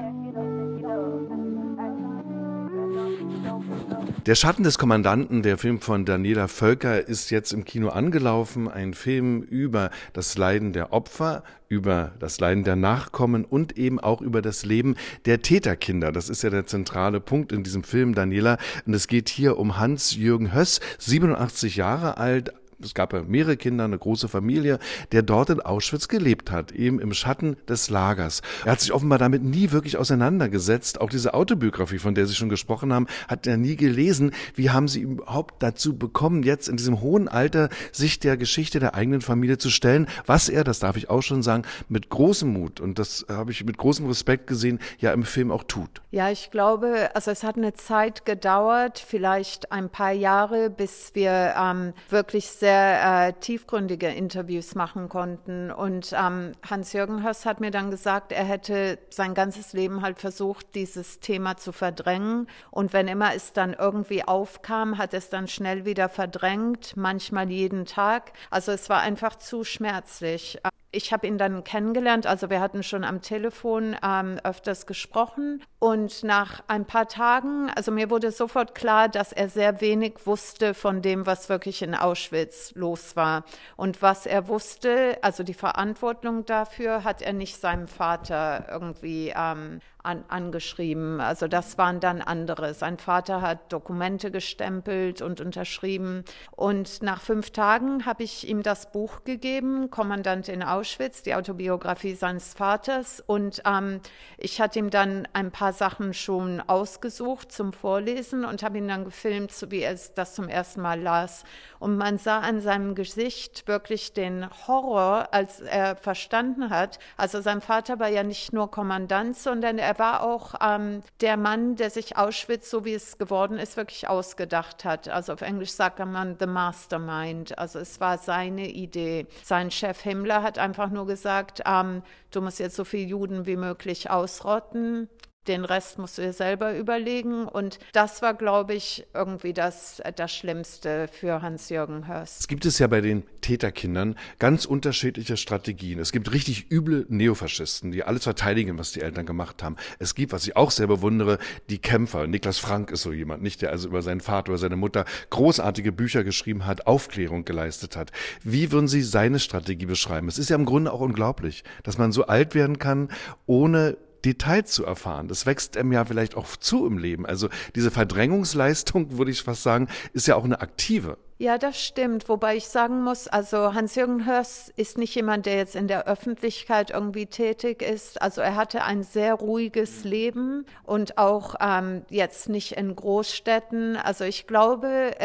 Der Schatten des Kommandanten, der Film von Daniela Völker, ist jetzt im Kino angelaufen. Ein Film über das Leiden der Opfer, über das Leiden der Nachkommen und eben auch über das Leben der Täterkinder. Das ist ja der zentrale Punkt in diesem Film, Daniela. Und es geht hier um Hans-Jürgen Höss, 87 Jahre alt. Es gab ja mehrere Kinder, eine große Familie, der dort in Auschwitz gelebt hat, eben im Schatten des Lagers. Er hat sich offenbar damit nie wirklich auseinandergesetzt. Auch diese Autobiografie, von der Sie schon gesprochen haben, hat er nie gelesen. Wie haben Sie überhaupt dazu bekommen, jetzt in diesem hohen Alter sich der Geschichte der eigenen Familie zu stellen, was er, das darf ich auch schon sagen, mit großem Mut, und das habe ich mit großem Respekt gesehen, ja im Film auch tut? Ja, ich glaube, also es hat eine Zeit gedauert, vielleicht ein paar Jahre, bis wir wirklich sehr tiefgründige Interviews machen konnten. Und Hans-Jürgen Höss hat mir dann gesagt, er hätte sein ganzes Leben halt versucht, dieses Thema zu verdrängen. Und wenn immer es dann irgendwie aufkam, hat es dann schnell wieder verdrängt, manchmal jeden Tag. Also es war einfach zu schmerzlich. Ich habe ihn dann kennengelernt, also wir hatten schon am Telefon öfters gesprochen, und nach ein paar Tagen, also mir wurde sofort klar, dass er sehr wenig wusste von dem, was wirklich in Auschwitz los war. Und was er wusste, also die Verantwortung dafür, hat er nicht seinem Vater irgendwie angeschrieben. Also das waren dann andere. Sein Vater hat Dokumente gestempelt und unterschrieben. Und nach 5 Tagen habe ich ihm das Buch gegeben, Kommandant in Auschwitz, die Autobiografie seines Vaters. Und ich hatte ihm dann ein paar Sachen schon ausgesucht zum Vorlesen und habe ihn dann gefilmt, so wie er das zum ersten Mal las. Und man sah an seinem Gesicht wirklich den Horror, als er verstanden hat. Also sein Vater war ja nicht nur Kommandant, sondern er war auch der Mann, der sich Auschwitz, so wie es geworden ist, wirklich ausgedacht hat. Also auf Englisch sagt man the mastermind. Also es war seine Idee. Sein Chef Himmler hat einfach nur gesagt, du musst jetzt so viele Juden wie möglich ausrotten. Den Rest musst du dir selber überlegen. Und das war, glaube ich, irgendwie das Schlimmste für Hans-Jürgen Höss. Es gibt ja bei den Täterkindern ganz unterschiedliche Strategien. Es gibt richtig üble Neofaschisten, die alles verteidigen, was die Eltern gemacht haben. Es gibt, was ich auch sehr bewundere, die Kämpfer. Niklas Frank ist so jemand, nicht, der also über seinen Vater oder seine Mutter großartige Bücher geschrieben hat, Aufklärung geleistet hat. Wie würden Sie seine Strategie beschreiben? Es ist ja im Grunde auch unglaublich, dass man so alt werden kann, ohne Details zu erfahren. Das wächst einem ja vielleicht auch zu im Leben. Also diese Verdrängungsleistung, würde ich fast sagen, ist ja auch eine aktive. Ja, das stimmt. Wobei ich sagen muss, also Hans-Jürgen Höss ist nicht jemand, der jetzt in der Öffentlichkeit irgendwie tätig ist. Also er hatte ein sehr ruhiges Leben und auch jetzt nicht in Großstädten. Also ich glaube,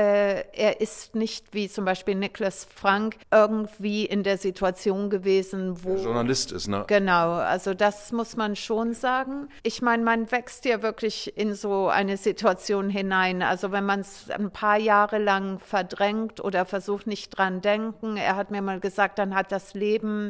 er ist nicht wie zum Beispiel Niklas Frank irgendwie in der Situation gewesen, wo... Der Journalist ist, ne? Genau, also das muss man schon sagen. Ich meine, man wächst ja wirklich in so eine Situation hinein. Also wenn man es ein paar Jahre lang verdrängt oder versucht nicht dran denken. Er hat mir mal gesagt, dann hat das Leben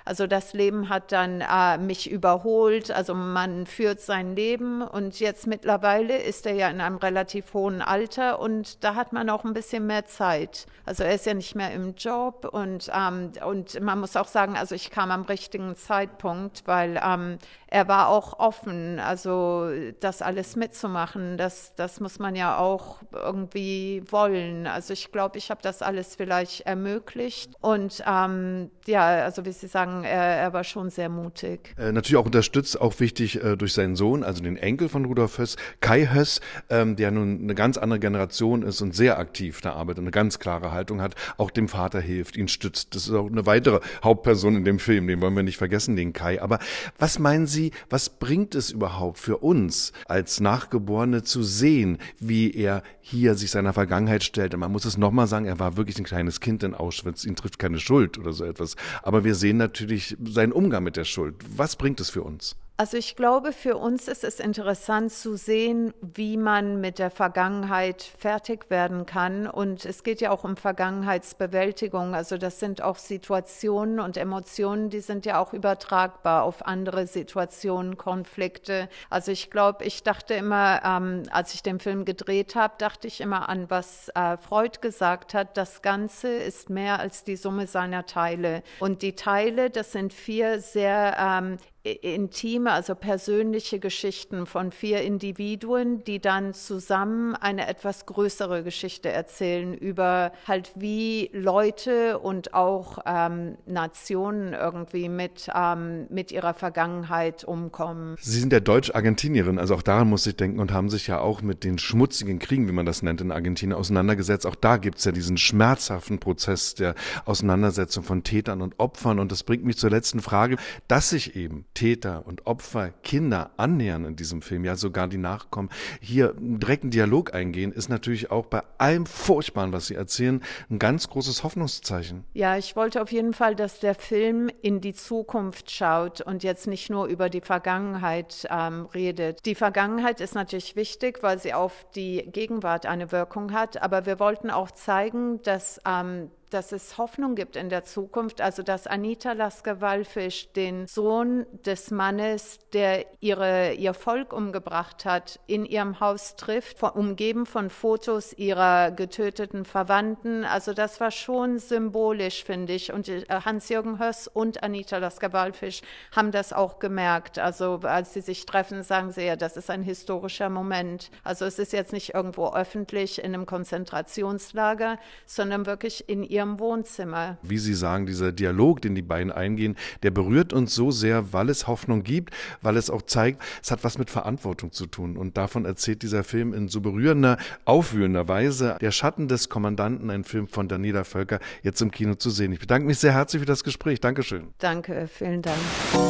hat dann mich überholt. Also man führt sein Leben und jetzt mittlerweile ist er ja in einem relativ hohen Alter und da hat man auch ein bisschen mehr Zeit. Also er ist ja nicht mehr im Job und man muss auch sagen, also ich kam am richtigen Zeitpunkt, weil er war auch offen, also das alles mitzumachen, das muss man ja auch irgendwie wollen. Also ich glaube, ich habe das alles vielleicht ermöglicht und also wie Sie sagen, er war schon sehr mutig. Natürlich auch unterstützt, auch wichtig durch seinen Sohn, also den Enkel von Rudolf Höss, Kai Höss, der nun eine ganz andere Generation ist und sehr aktiv da arbeitet, eine ganz klare Haltung hat, auch dem Vater hilft, ihn stützt. Das ist auch eine weitere Hauptperson in dem Film, den wollen wir nicht vergessen, den Kai. Aber was meinen Sie, was bringt es überhaupt für uns als Nachgeborene zu sehen, wie er hier sich seiner Vergangenheit stellt? Und man muss es nochmal sagen, er war wirklich ein kleines Kind in Auschwitz, ihn trifft keine Schuld oder so etwas. Aber wir sehen natürlich seinen Umgang mit der Schuld. Was bringt es für uns? Also ich glaube, für uns ist es interessant zu sehen, wie man mit der Vergangenheit fertig werden kann. Und es geht ja auch um Vergangenheitsbewältigung. Also das sind auch Situationen und Emotionen, die sind ja auch übertragbar auf andere Situationen, Konflikte. Also ich glaube, ich dachte immer, als ich den Film gedreht habe, dachte ich immer an, was Freud gesagt hat. Das Ganze ist mehr als die Summe seiner Teile. Und die Teile, das sind 4 sehr intime, also persönliche Geschichten von 4 Individuen, die dann zusammen eine etwas größere Geschichte erzählen über halt wie Leute und auch Nationen irgendwie mit ihrer Vergangenheit umkommen. Sie sind ja Deutsch-Argentinierin, also auch daran muss ich denken und haben sich ja auch mit den schmutzigen Kriegen, wie man das nennt, in Argentinien auseinandergesetzt. Auch da gibt es ja diesen schmerzhaften Prozess der Auseinandersetzung von Tätern und Opfern. Und das bringt mich zur letzten Frage, dass sich eben Täter und Opfer, Kinder annähern in diesem Film, ja sogar die Nachkommen, hier direkt einen Dialog eingehen, ist natürlich auch bei allem Furchtbaren, was Sie erzählen, ein ganz großes Hoffnungszeichen. Ja, ich wollte auf jeden Fall, dass der Film in die Zukunft schaut und jetzt nicht nur über die Vergangenheit redet. Die Vergangenheit ist natürlich wichtig, weil sie auf die Gegenwart eine Wirkung hat, aber wir wollten auch zeigen, dass es Hoffnung gibt in der Zukunft, also dass Anita Lasker-Wallfisch den Sohn des Mannes, der ihr Volk umgebracht hat, in ihrem Haus trifft, umgeben von Fotos ihrer getöteten Verwandten. Also das war schon symbolisch, finde ich. Und Hans-Jürgen Höss und Anita Lasker-Wallfisch haben das auch gemerkt. Also als sie sich treffen, sagen sie ja, das ist ein historischer Moment. Also es ist jetzt nicht irgendwo öffentlich in einem Konzentrationslager, sondern wirklich in ihrem Wohnzimmer. Wie Sie sagen, dieser Dialog, den die beiden eingehen, der berührt uns so sehr, weil es Hoffnung gibt, weil es auch zeigt, es hat was mit Verantwortung zu tun. Und davon erzählt dieser Film in so berührender, aufwühlender Weise. Der Schatten des Kommandanten, ein Film von Daniela Völker, jetzt im Kino zu sehen. Ich bedanke mich sehr herzlich für das Gespräch. Dankeschön. Danke, vielen Dank.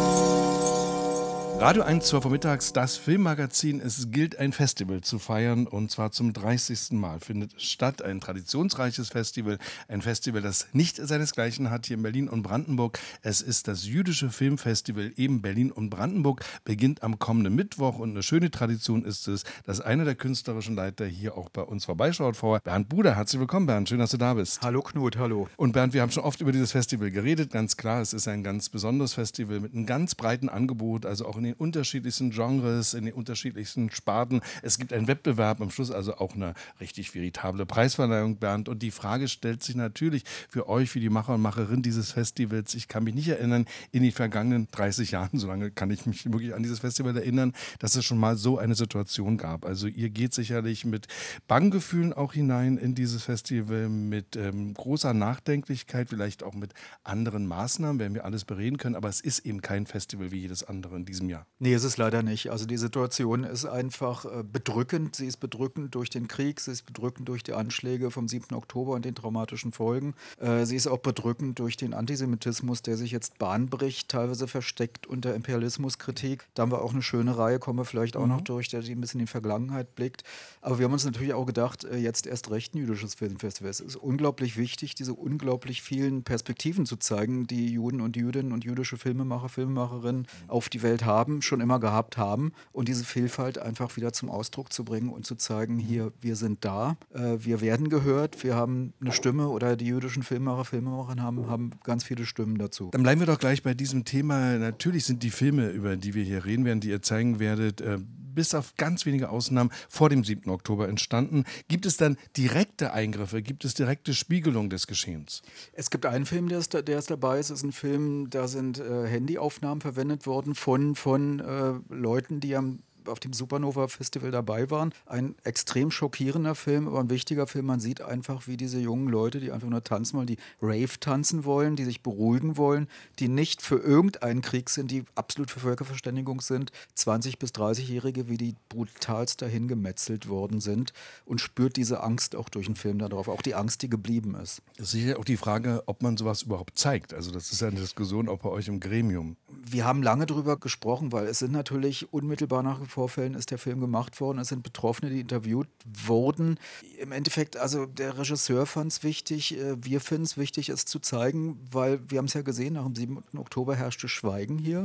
Radio 1 zur Vormittags, das Filmmagazin. Es gilt ein Festival zu feiern und zwar zum 30. Mal findet es statt. Ein traditionsreiches Festival, ein Festival, das nicht seinesgleichen hat hier in Berlin und Brandenburg. Es ist das Jüdische Filmfestival eben Berlin und Brandenburg, beginnt am kommenden Mittwoch und eine schöne Tradition ist es, dass einer der künstlerischen Leiter hier auch bei uns vorbeischaut. Vorher Bernd Buder, herzlich willkommen Bernd, schön, dass du da bist. Hallo Knut, hallo. Und Bernd, wir haben schon oft über dieses Festival geredet, ganz klar, es ist ein ganz besonderes Festival mit einem ganz breiten Angebot, also auch in den unterschiedlichsten Genres, in den unterschiedlichsten Sparten. Es gibt einen Wettbewerb am Schluss, also auch eine richtig veritable Preisverleihung, Bernd. Und die Frage stellt sich natürlich für euch, für die Macher und Macherinnen dieses Festivals. Ich kann mich nicht erinnern, in den vergangenen 30 Jahren, so lange kann ich mich wirklich an dieses Festival erinnern, dass es schon mal so eine Situation gab. Also ihr geht sicherlich mit Banggefühlen auch hinein in dieses Festival, mit großer Nachdenklichkeit, vielleicht auch mit anderen Maßnahmen, werden wir alles bereden können. Aber es ist eben kein Festival wie jedes andere in diesem Jahr. Nee, ist es leider nicht. Also die Situation ist einfach bedrückend. Sie ist bedrückend durch den Krieg, sie ist bedrückend durch die Anschläge vom 7. Oktober und den traumatischen Folgen. Sie ist auch bedrückend durch den Antisemitismus, der sich jetzt Bahn bricht, teilweise versteckt unter Imperialismuskritik. Da haben wir auch eine schöne Reihe, kommen wir vielleicht auch noch durch, der die ein bisschen in die Vergangenheit blickt. Aber wir haben uns natürlich auch gedacht, jetzt erst recht ein jüdisches Filmfestival. Es ist unglaublich wichtig, diese unglaublich vielen Perspektiven zu zeigen, die Juden und Jüdinnen und jüdische Filmemacher, Filmemacherinnen auf die Welt haben, schon immer gehabt haben, und diese Vielfalt einfach wieder zum Ausdruck zu bringen und zu zeigen, hier, wir sind da, wir werden gehört, wir haben eine Stimme, oder die jüdischen Filmemacher, Filmemacherinnen haben ganz viele Stimmen dazu. Dann bleiben wir doch gleich bei diesem Thema. Natürlich sind die Filme, über die wir hier reden werden, die ihr zeigen werdet, bis auf ganz wenige Ausnahmen vor dem 7. Oktober entstanden. Gibt es dann direkte Eingriffe? Gibt es direkte Spiegelung des Geschehens? Es gibt einen Film, der ist dabei. Es ist ein Film, da sind Handyaufnahmen verwendet worden von Leuten, die auf dem Supernova-Festival dabei waren. Ein extrem schockierender Film, aber ein wichtiger Film. Man sieht einfach, wie diese jungen Leute, die einfach nur tanzen wollen, die Rave tanzen wollen, die sich beruhigen wollen, die nicht für irgendeinen Krieg sind, die absolut für Völkerverständigung sind, 20- bis 30-Jährige, wie die brutalst dahin gemetzelt worden sind, und spürt diese Angst auch durch den Film darauf, auch die Angst, die geblieben ist. Es ist sicher auch die Frage, ob man sowas überhaupt zeigt. Also das ist ja eine Diskussion auch bei euch im Gremium. Wir haben lange darüber gesprochen, weil es sind natürlich unmittelbar nach Vorfällen ist der Film gemacht worden. Es sind Betroffene, die interviewt wurden. Im Endeffekt, also der Regisseur fand es wichtig, wir finden es wichtig, es zu zeigen, weil wir haben es ja gesehen, nach dem 7. Oktober herrschte Schweigen hier.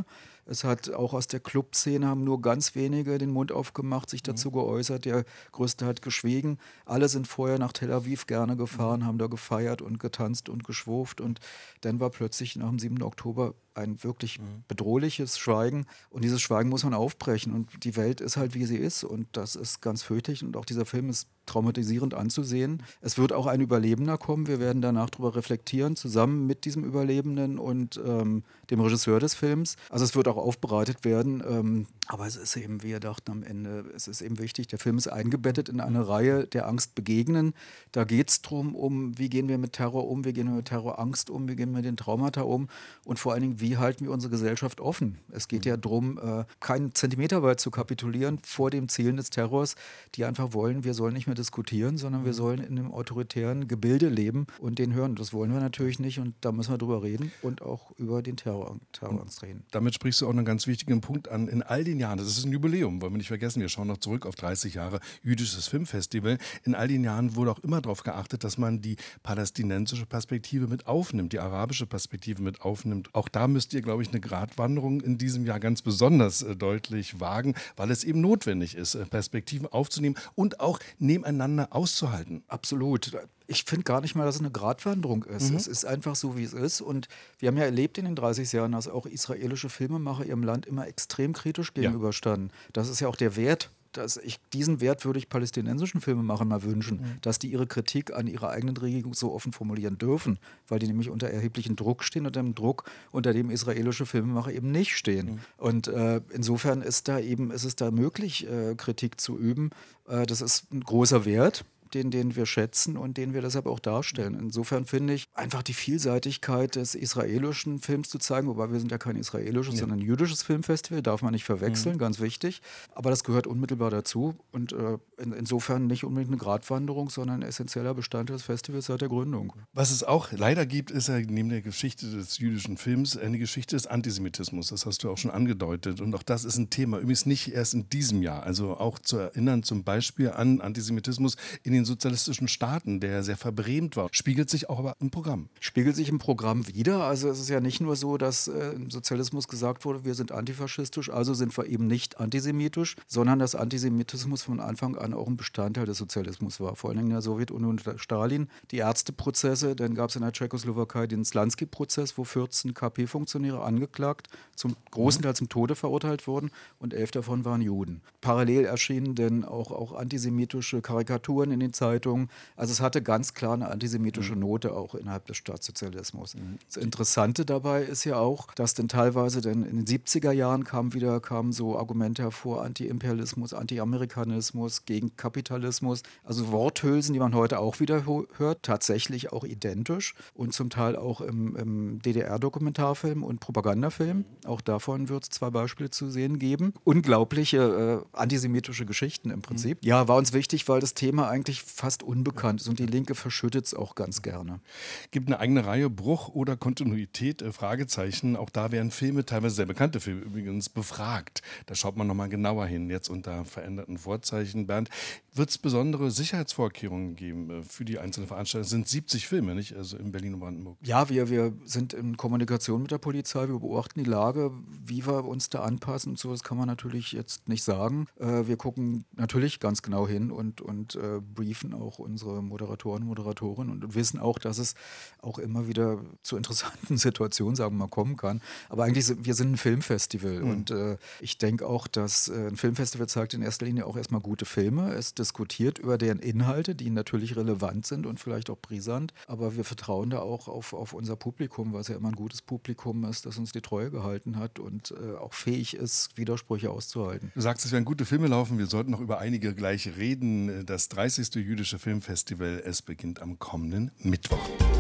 Es hat auch aus der Clubszene haben nur ganz wenige den Mund aufgemacht, sich dazu geäußert. Der Größte hat geschwiegen. Alle sind vorher nach Tel Aviv gerne gefahren, haben da gefeiert und getanzt und geschwurft. Und dann war plötzlich nach dem 7. Oktober ein wirklich bedrohliches Schweigen. Und dieses Schweigen muss man aufbrechen. Und die Welt ist halt, wie sie ist. Und das ist ganz fürchterlich. Und auch dieser Film ist traumatisierend anzusehen. Es wird auch ein Überlebender kommen. Wir werden danach darüber reflektieren, zusammen mit diesem Überlebenden und dem Regisseur des Films. Also es wird auch aufbereitet werden. Aber es ist eben, wie wir dachten am Ende, es ist eben wichtig, der Film ist eingebettet in eine Reihe der Angst begegnen. Da geht es darum, wie gehen wir mit Terror um, wie gehen wir mit Terrorangst um, wie gehen wir mit den Traumata um und vor allen Dingen, wie halten wir unsere Gesellschaft offen. Es geht ja darum, keinen Zentimeter weit zu kapitulieren vor den Zielen des Terrors, die einfach wollen, wir sollen nicht mehr diskutieren, sondern wir sollen in einem autoritären Gebilde leben und den hören. Das wollen wir natürlich nicht und da müssen wir drüber reden und auch über den Terrorangst reden. Damit sprichst du auch einen ganz wichtigen Punkt an. In all den Jahren, das ist ein Jubiläum, wollen wir nicht vergessen, wir schauen noch zurück auf 30 Jahre jüdisches Filmfestival. In all den Jahren wurde auch immer darauf geachtet, dass man die palästinensische Perspektive mit aufnimmt, die arabische Perspektive mit aufnimmt. Auch da müsst ihr, glaube ich, eine Gratwanderung in diesem Jahr ganz besonders deutlich wagen, weil es eben notwendig ist, Perspektiven aufzunehmen und auch nebeneinander auszuhalten. Absolut. Ich finde gar nicht mal, dass es eine Gratwanderung ist. Es ist einfach so, wie es ist. Und wir haben ja erlebt in den 30 Jahren, dass auch israelische Filmemacher ihrem Land immer extrem kritisch gegenüberstanden. Das ist ja auch der Wert. Diesen Wert würde ich palästinensischen Filmemachern mal wünschen, dass die ihre Kritik an ihrer eigenen Regierung so offen formulieren dürfen, weil die nämlich unter erheblichen Druck stehen, unter dem Druck, unter dem israelische Filmemacher eben nicht stehen. Und insofern ist es da möglich, Kritik zu üben. Das ist ein großer Wert, den wir schätzen und den wir deshalb auch darstellen. Insofern finde ich, einfach die Vielseitigkeit des israelischen Films zu zeigen, wobei wir sind ja kein israelisches, sondern ein jüdisches Filmfestival, darf man nicht verwechseln, ganz wichtig. Aber das gehört unmittelbar dazu und insofern nicht unbedingt eine Gratwanderung, sondern ein essentieller Bestandteil des Festivals seit der Gründung. Was es auch leider gibt, ist ja neben der Geschichte des jüdischen Films eine Geschichte des Antisemitismus. Das hast du auch schon angedeutet. Und auch das ist ein Thema, übrigens nicht erst in diesem Jahr. Also auch zu erinnern zum Beispiel an Antisemitismus in den sozialistischen Staaten, der sehr verbrämt war, spiegelt sich auch aber im Programm. Spiegelt sich im Programm wieder. Also es ist ja nicht nur so, dass im Sozialismus gesagt wurde, wir sind antifaschistisch, also sind wir eben nicht antisemitisch, sondern dass Antisemitismus von Anfang an auch ein Bestandteil des Sozialismus war. Vor allem in der Sowjetunion unter Stalin. Die Ärzteprozesse, dann gab es in der Tschechoslowakei den Slansky-Prozess, wo 14 KP-Funktionäre angeklagt, zum großen Teil zum Tode verurteilt wurden und 11 davon waren Juden. Parallel erschienen dann auch antisemitische Karikaturen in den Zeitungen. Also es hatte ganz klar eine antisemitische Note auch innerhalb des Staatssozialismus. Das Interessante dabei ist ja auch, dass dann teilweise dann in den 70er Jahren kamen so Argumente hervor, Anti-Imperialismus, Anti-Amerikanismus, gegen Kapitalismus. Also Worthülsen, die man heute auch wieder hört, tatsächlich auch identisch und zum Teil auch im DDR-Dokumentarfilm und Propagandafilm. Auch davon wird es 2 Beispiele zu sehen geben. Unglaubliche antisemitische Geschichten im Prinzip. Ja, war uns wichtig, weil das Thema eigentlich fast unbekannt ist und die Linke verschüttet es auch ganz gerne. Gibt eine eigene Reihe, Bruch oder Kontinuität, Fragezeichen. Auch da werden Filme, teilweise sehr bekannte Filme übrigens, befragt. Da schaut man nochmal genauer hin, jetzt unter veränderten Vorzeichen. Bernd, wird es besondere Sicherheitsvorkehrungen geben für die einzelnen Veranstaltungen? Es sind 70 Filme, nicht? Also in Berlin und Brandenburg. Ja, wir sind in Kommunikation mit der Polizei, wir beobachten die Lage, wie wir uns da anpassen und so, das kann man natürlich jetzt nicht sagen. Wir gucken natürlich ganz genau hin und briefen auch unsere Moderatoren und Moderatorinnen und wissen auch, dass es auch immer wieder zu interessanten Situationen, sagen wir mal, kommen kann. Aber eigentlich, wir sind ein Filmfestival und ich denke auch, dass ein Filmfestival zeigt in erster Linie auch erstmal gute Filme. Es diskutiert über deren Inhalte, die natürlich relevant sind und vielleicht auch brisant, aber wir vertrauen da auch auf unser Publikum, was ja immer ein gutes Publikum ist, das uns die Treue gehalten hat und auch fähig ist, Widersprüche auszuhalten. Du sagst, es werden gute Filme laufen, wir sollten noch über einige gleich reden. Das 30. Jüdische Filmfestival, es beginnt am kommenden Mittwoch.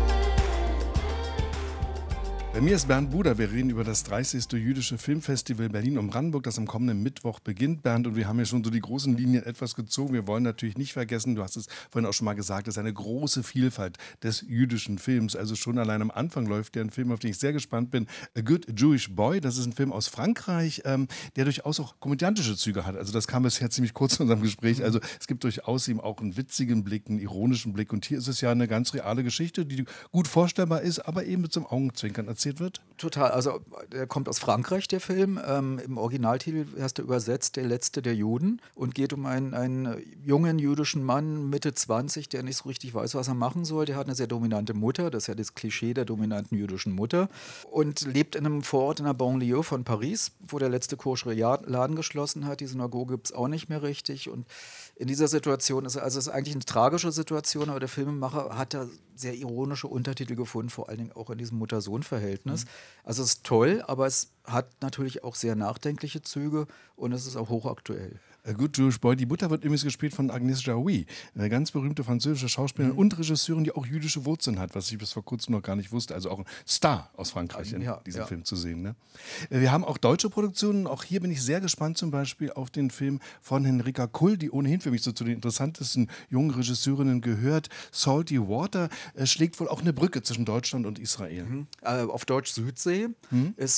Bei mir ist Bernd Buder. Wir reden über das 30. Jüdische Filmfestival Berlin und Brandenburg, das am kommenden Mittwoch beginnt, Bernd. Und wir haben ja schon so die großen Linien etwas gezogen. Wir wollen natürlich nicht vergessen, du hast es vorhin auch schon mal gesagt, es ist eine große Vielfalt des jüdischen Films. Also schon allein am Anfang läuft ja ein Film, auf den ich sehr gespannt bin. A Good Jewish Boy. Das ist ein Film aus Frankreich, der durchaus auch komödiantische Züge hat. Also das kam bisher ziemlich kurz in unserem Gespräch. Also es gibt durchaus eben auch einen witzigen Blick, einen ironischen Blick. Und hier ist es ja eine ganz reale Geschichte, die gut vorstellbar ist, aber eben mit so einem Augenzwinkern erzählt erzählt wird? Total. Also der kommt aus Frankreich, der Film. Im Originaltitel heißt er übersetzt Der Letzte der Juden und geht um einen jungen jüdischen Mann, Mitte 20, der nicht so richtig weiß, was er machen soll. Der hat eine sehr dominante Mutter, das ist ja das Klischee der dominanten jüdischen Mutter, und lebt in einem Vorort in der Banlieue von Paris, wo der letzte koschere Laden geschlossen hat. Die Synagoge gibt es auch nicht mehr richtig. Und in dieser Situation ist es eigentlich eine tragische Situation, aber der Filmemacher hat da sehr ironische Untertitel gefunden, vor allen Dingen auch in diesem Mutter-Sohn-Verhältnis. Also es ist toll, aber es hat natürlich auch sehr nachdenkliche Züge und es ist auch hochaktuell. Gut, Jules Boy, die Mutter wird übrigens gespielt von Agnès Jaoui, eine ganz berühmte französische Schauspielerin und Regisseurin, die auch jüdische Wurzeln hat, was ich bis vor kurzem noch gar nicht wusste. Also auch ein Star aus Frankreich in diesem Film zu sehen. Ne? Wir haben auch deutsche Produktionen. Auch hier bin ich sehr gespannt zum Beispiel auf den Film von Henrika Kull, die ohnehin für mich so zu den interessantesten jungen Regisseurinnen gehört. Salty Water schlägt wohl auch eine Brücke zwischen Deutschland und Israel. Auf Deutsch Südsee ist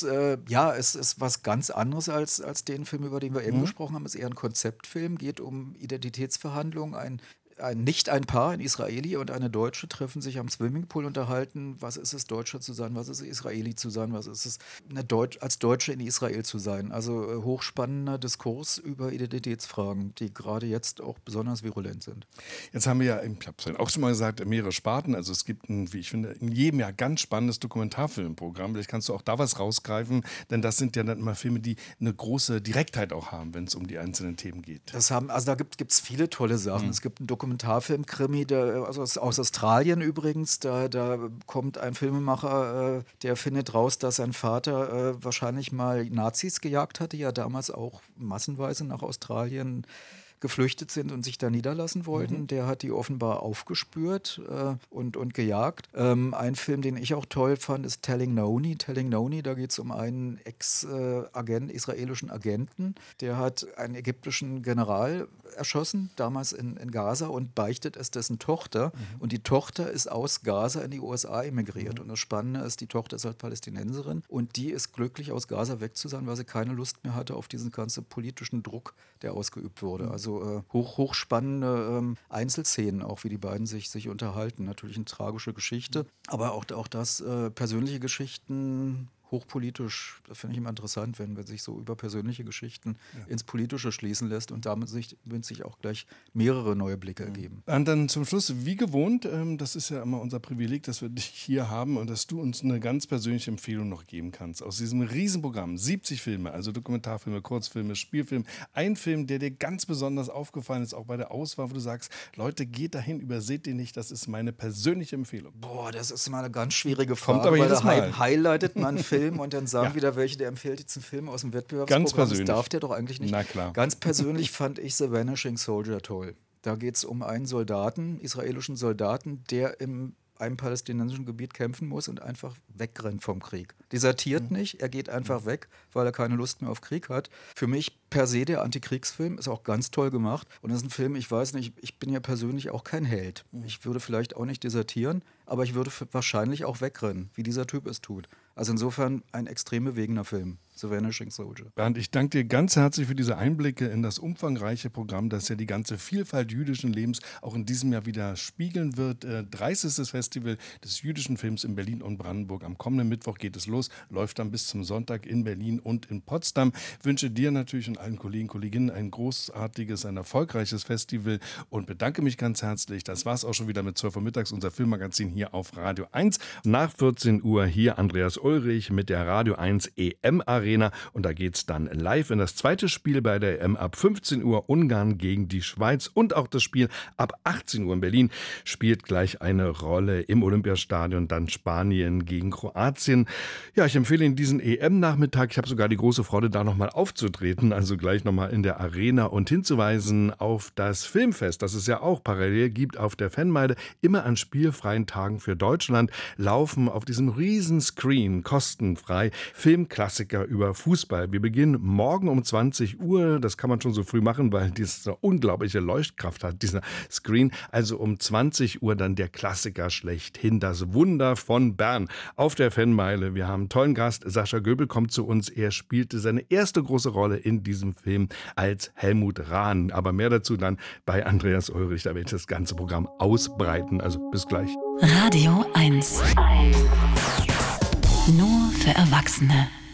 was ganz anderes als den Film, über den wir eben gesprochen haben. Es ist eher ein Konzeptfilm, geht um Identitätsverhandlungen. Nicht ein Paar, ein Israeli und eine Deutsche, treffen sich am Swimmingpool, unterhalten, was ist es, Deutscher zu sein, was ist es, Israeli zu sein, was ist es, als Deutsche in Israel zu sein. Also hochspannender Diskurs über Identitätsfragen, die gerade jetzt auch besonders virulent sind. Jetzt haben wir ja, ich habe es auch schon mal gesagt, mehrere Sparten. Also es gibt wie ich finde, in jedem Jahr ganz spannendes Dokumentarfilmprogramm. Vielleicht kannst du auch da was rausgreifen, denn das sind ja dann immer Filme, die eine große Direktheit auch haben, wenn es um die einzelnen Themen geht. Da gibt es viele tolle Sachen. Es gibt einen Dokumentarfilm-Krimi, aus Australien übrigens. Da kommt ein Filmemacher, der findet raus, dass sein Vater wahrscheinlich mal Nazis gejagt hatte, die ja damals auch massenweise nach Australien geflüchtet sind und sich da niederlassen wollten. Der hat die offenbar aufgespürt und gejagt. Ein Film, den ich auch toll fand, ist Telling Noni. Telling Noni, da geht es um einen israelischen Agenten, der hat einen ägyptischen General erschossen, damals in Gaza, und beichtet es dessen Tochter. Und die Tochter ist aus Gaza in die USA emigriert. Und das Spannende ist, die Tochter ist halt Palästinenserin und die ist glücklich, aus Gaza weg zu sein, weil sie keine Lust mehr hatte auf diesen ganzen politischen Druck, der ausgeübt wurde. Also hochspannende Einzelszenen, auch wie die beiden sich unterhalten. Natürlich eine tragische Geschichte, aber auch das persönliche Geschichten, hochpolitisch, das finde ich immer interessant, wenn sich so über persönliche Geschichten ins Politische schließen lässt und damit sich auch gleich mehrere neue Blicke ergeben. Und dann zum Schluss, wie gewohnt, das ist ja immer unser Privileg, dass wir dich hier haben und dass du uns eine ganz persönliche Empfehlung noch geben kannst. Aus diesem Riesenprogramm, 70 Filme, also Dokumentarfilme, Kurzfilme, Spielfilme, ein Film, der dir ganz besonders aufgefallen ist, auch bei der Auswahl, wo du sagst, Leute, geht dahin, überseht den nicht, das ist meine persönliche Empfehlung. Boah, das ist immer eine ganz schwierige Frage, kommt aber jedes Mal. Highlightet man einen Film und dann sagen wieder welche, der empfiehlt jetzt einen Film aus dem Wettbewerbsprogramm. Ganz persönlich. Das darf der doch eigentlich nicht. Na klar. Ganz persönlich fand ich The Vanishing Soldier toll. Da geht es um einen israelischen Soldaten, der in einem palästinensischen Gebiet kämpfen muss und einfach wegrennt vom Krieg. Desertiert nicht, er geht einfach weg, weil er keine Lust mehr auf Krieg hat. Für mich per se der Antikriegsfilm, ist auch ganz toll gemacht. Und das ist ein Film, ich weiß nicht, ich bin ja persönlich auch kein Held. Ich würde vielleicht auch nicht desertieren, aber ich würde wahrscheinlich auch wegrennen, wie dieser Typ es tut. Also insofern ein extrem bewegender Film, The Vanishing Soldier. Bernd, ich danke dir ganz herzlich für diese Einblicke in das umfangreiche Programm, das ja die ganze Vielfalt jüdischen Lebens auch in diesem Jahr wieder spiegeln wird. 30. Festival des jüdischen Films in Berlin und Brandenburg. Am kommenden Mittwoch geht es los, läuft dann bis zum Sonntag in Berlin und in Potsdam. Ich wünsche dir natürlich und allen Kollegen und Kolleginnen ein großartiges, ein erfolgreiches Festival und bedanke mich ganz herzlich. Das war es auch schon wieder mit 12 Uhr mittags, unser Filmmagazin hier auf Radio 1. Nach 14 Uhr hier Andreas Ulrich mit der Radio 1 EM Arena und da geht es dann live in das zweite Spiel bei der EM ab 15 Uhr Ungarn gegen die Schweiz und auch das Spiel ab 18 Uhr in Berlin spielt gleich eine Rolle im Olympiastadion, dann Spanien gegen Kroatien. Ja, ich empfehle Ihnen diesen EM-Nachmittag. Ich habe sogar die große Freude, da nochmal aufzutreten, also gleich nochmal in der Arena und hinzuweisen auf das Filmfest, das es ja auch parallel gibt auf der Fanmeile. Immer an spielfreien Tagen für Deutschland laufen auf diesem riesen Screen kostenfrei Filmklassiker über Fußball. Wir beginnen morgen um 20 Uhr. Das kann man schon so früh machen, weil diese unglaubliche Leuchtkraft hat, dieser Screen. Also um 20 Uhr dann der Klassiker schlechthin, das Wunder von Bern auf der Fanmeile. Wir haben einen tollen Gast. Sascha Göbel kommt zu uns. Er spielte seine erste große Rolle in diesem Film als Helmut Rahn. Aber mehr dazu dann bei Andreas Ulrich. Da werde ich das ganze Programm ausbreiten. Also bis gleich. Radio 1. Nur für Erwachsene.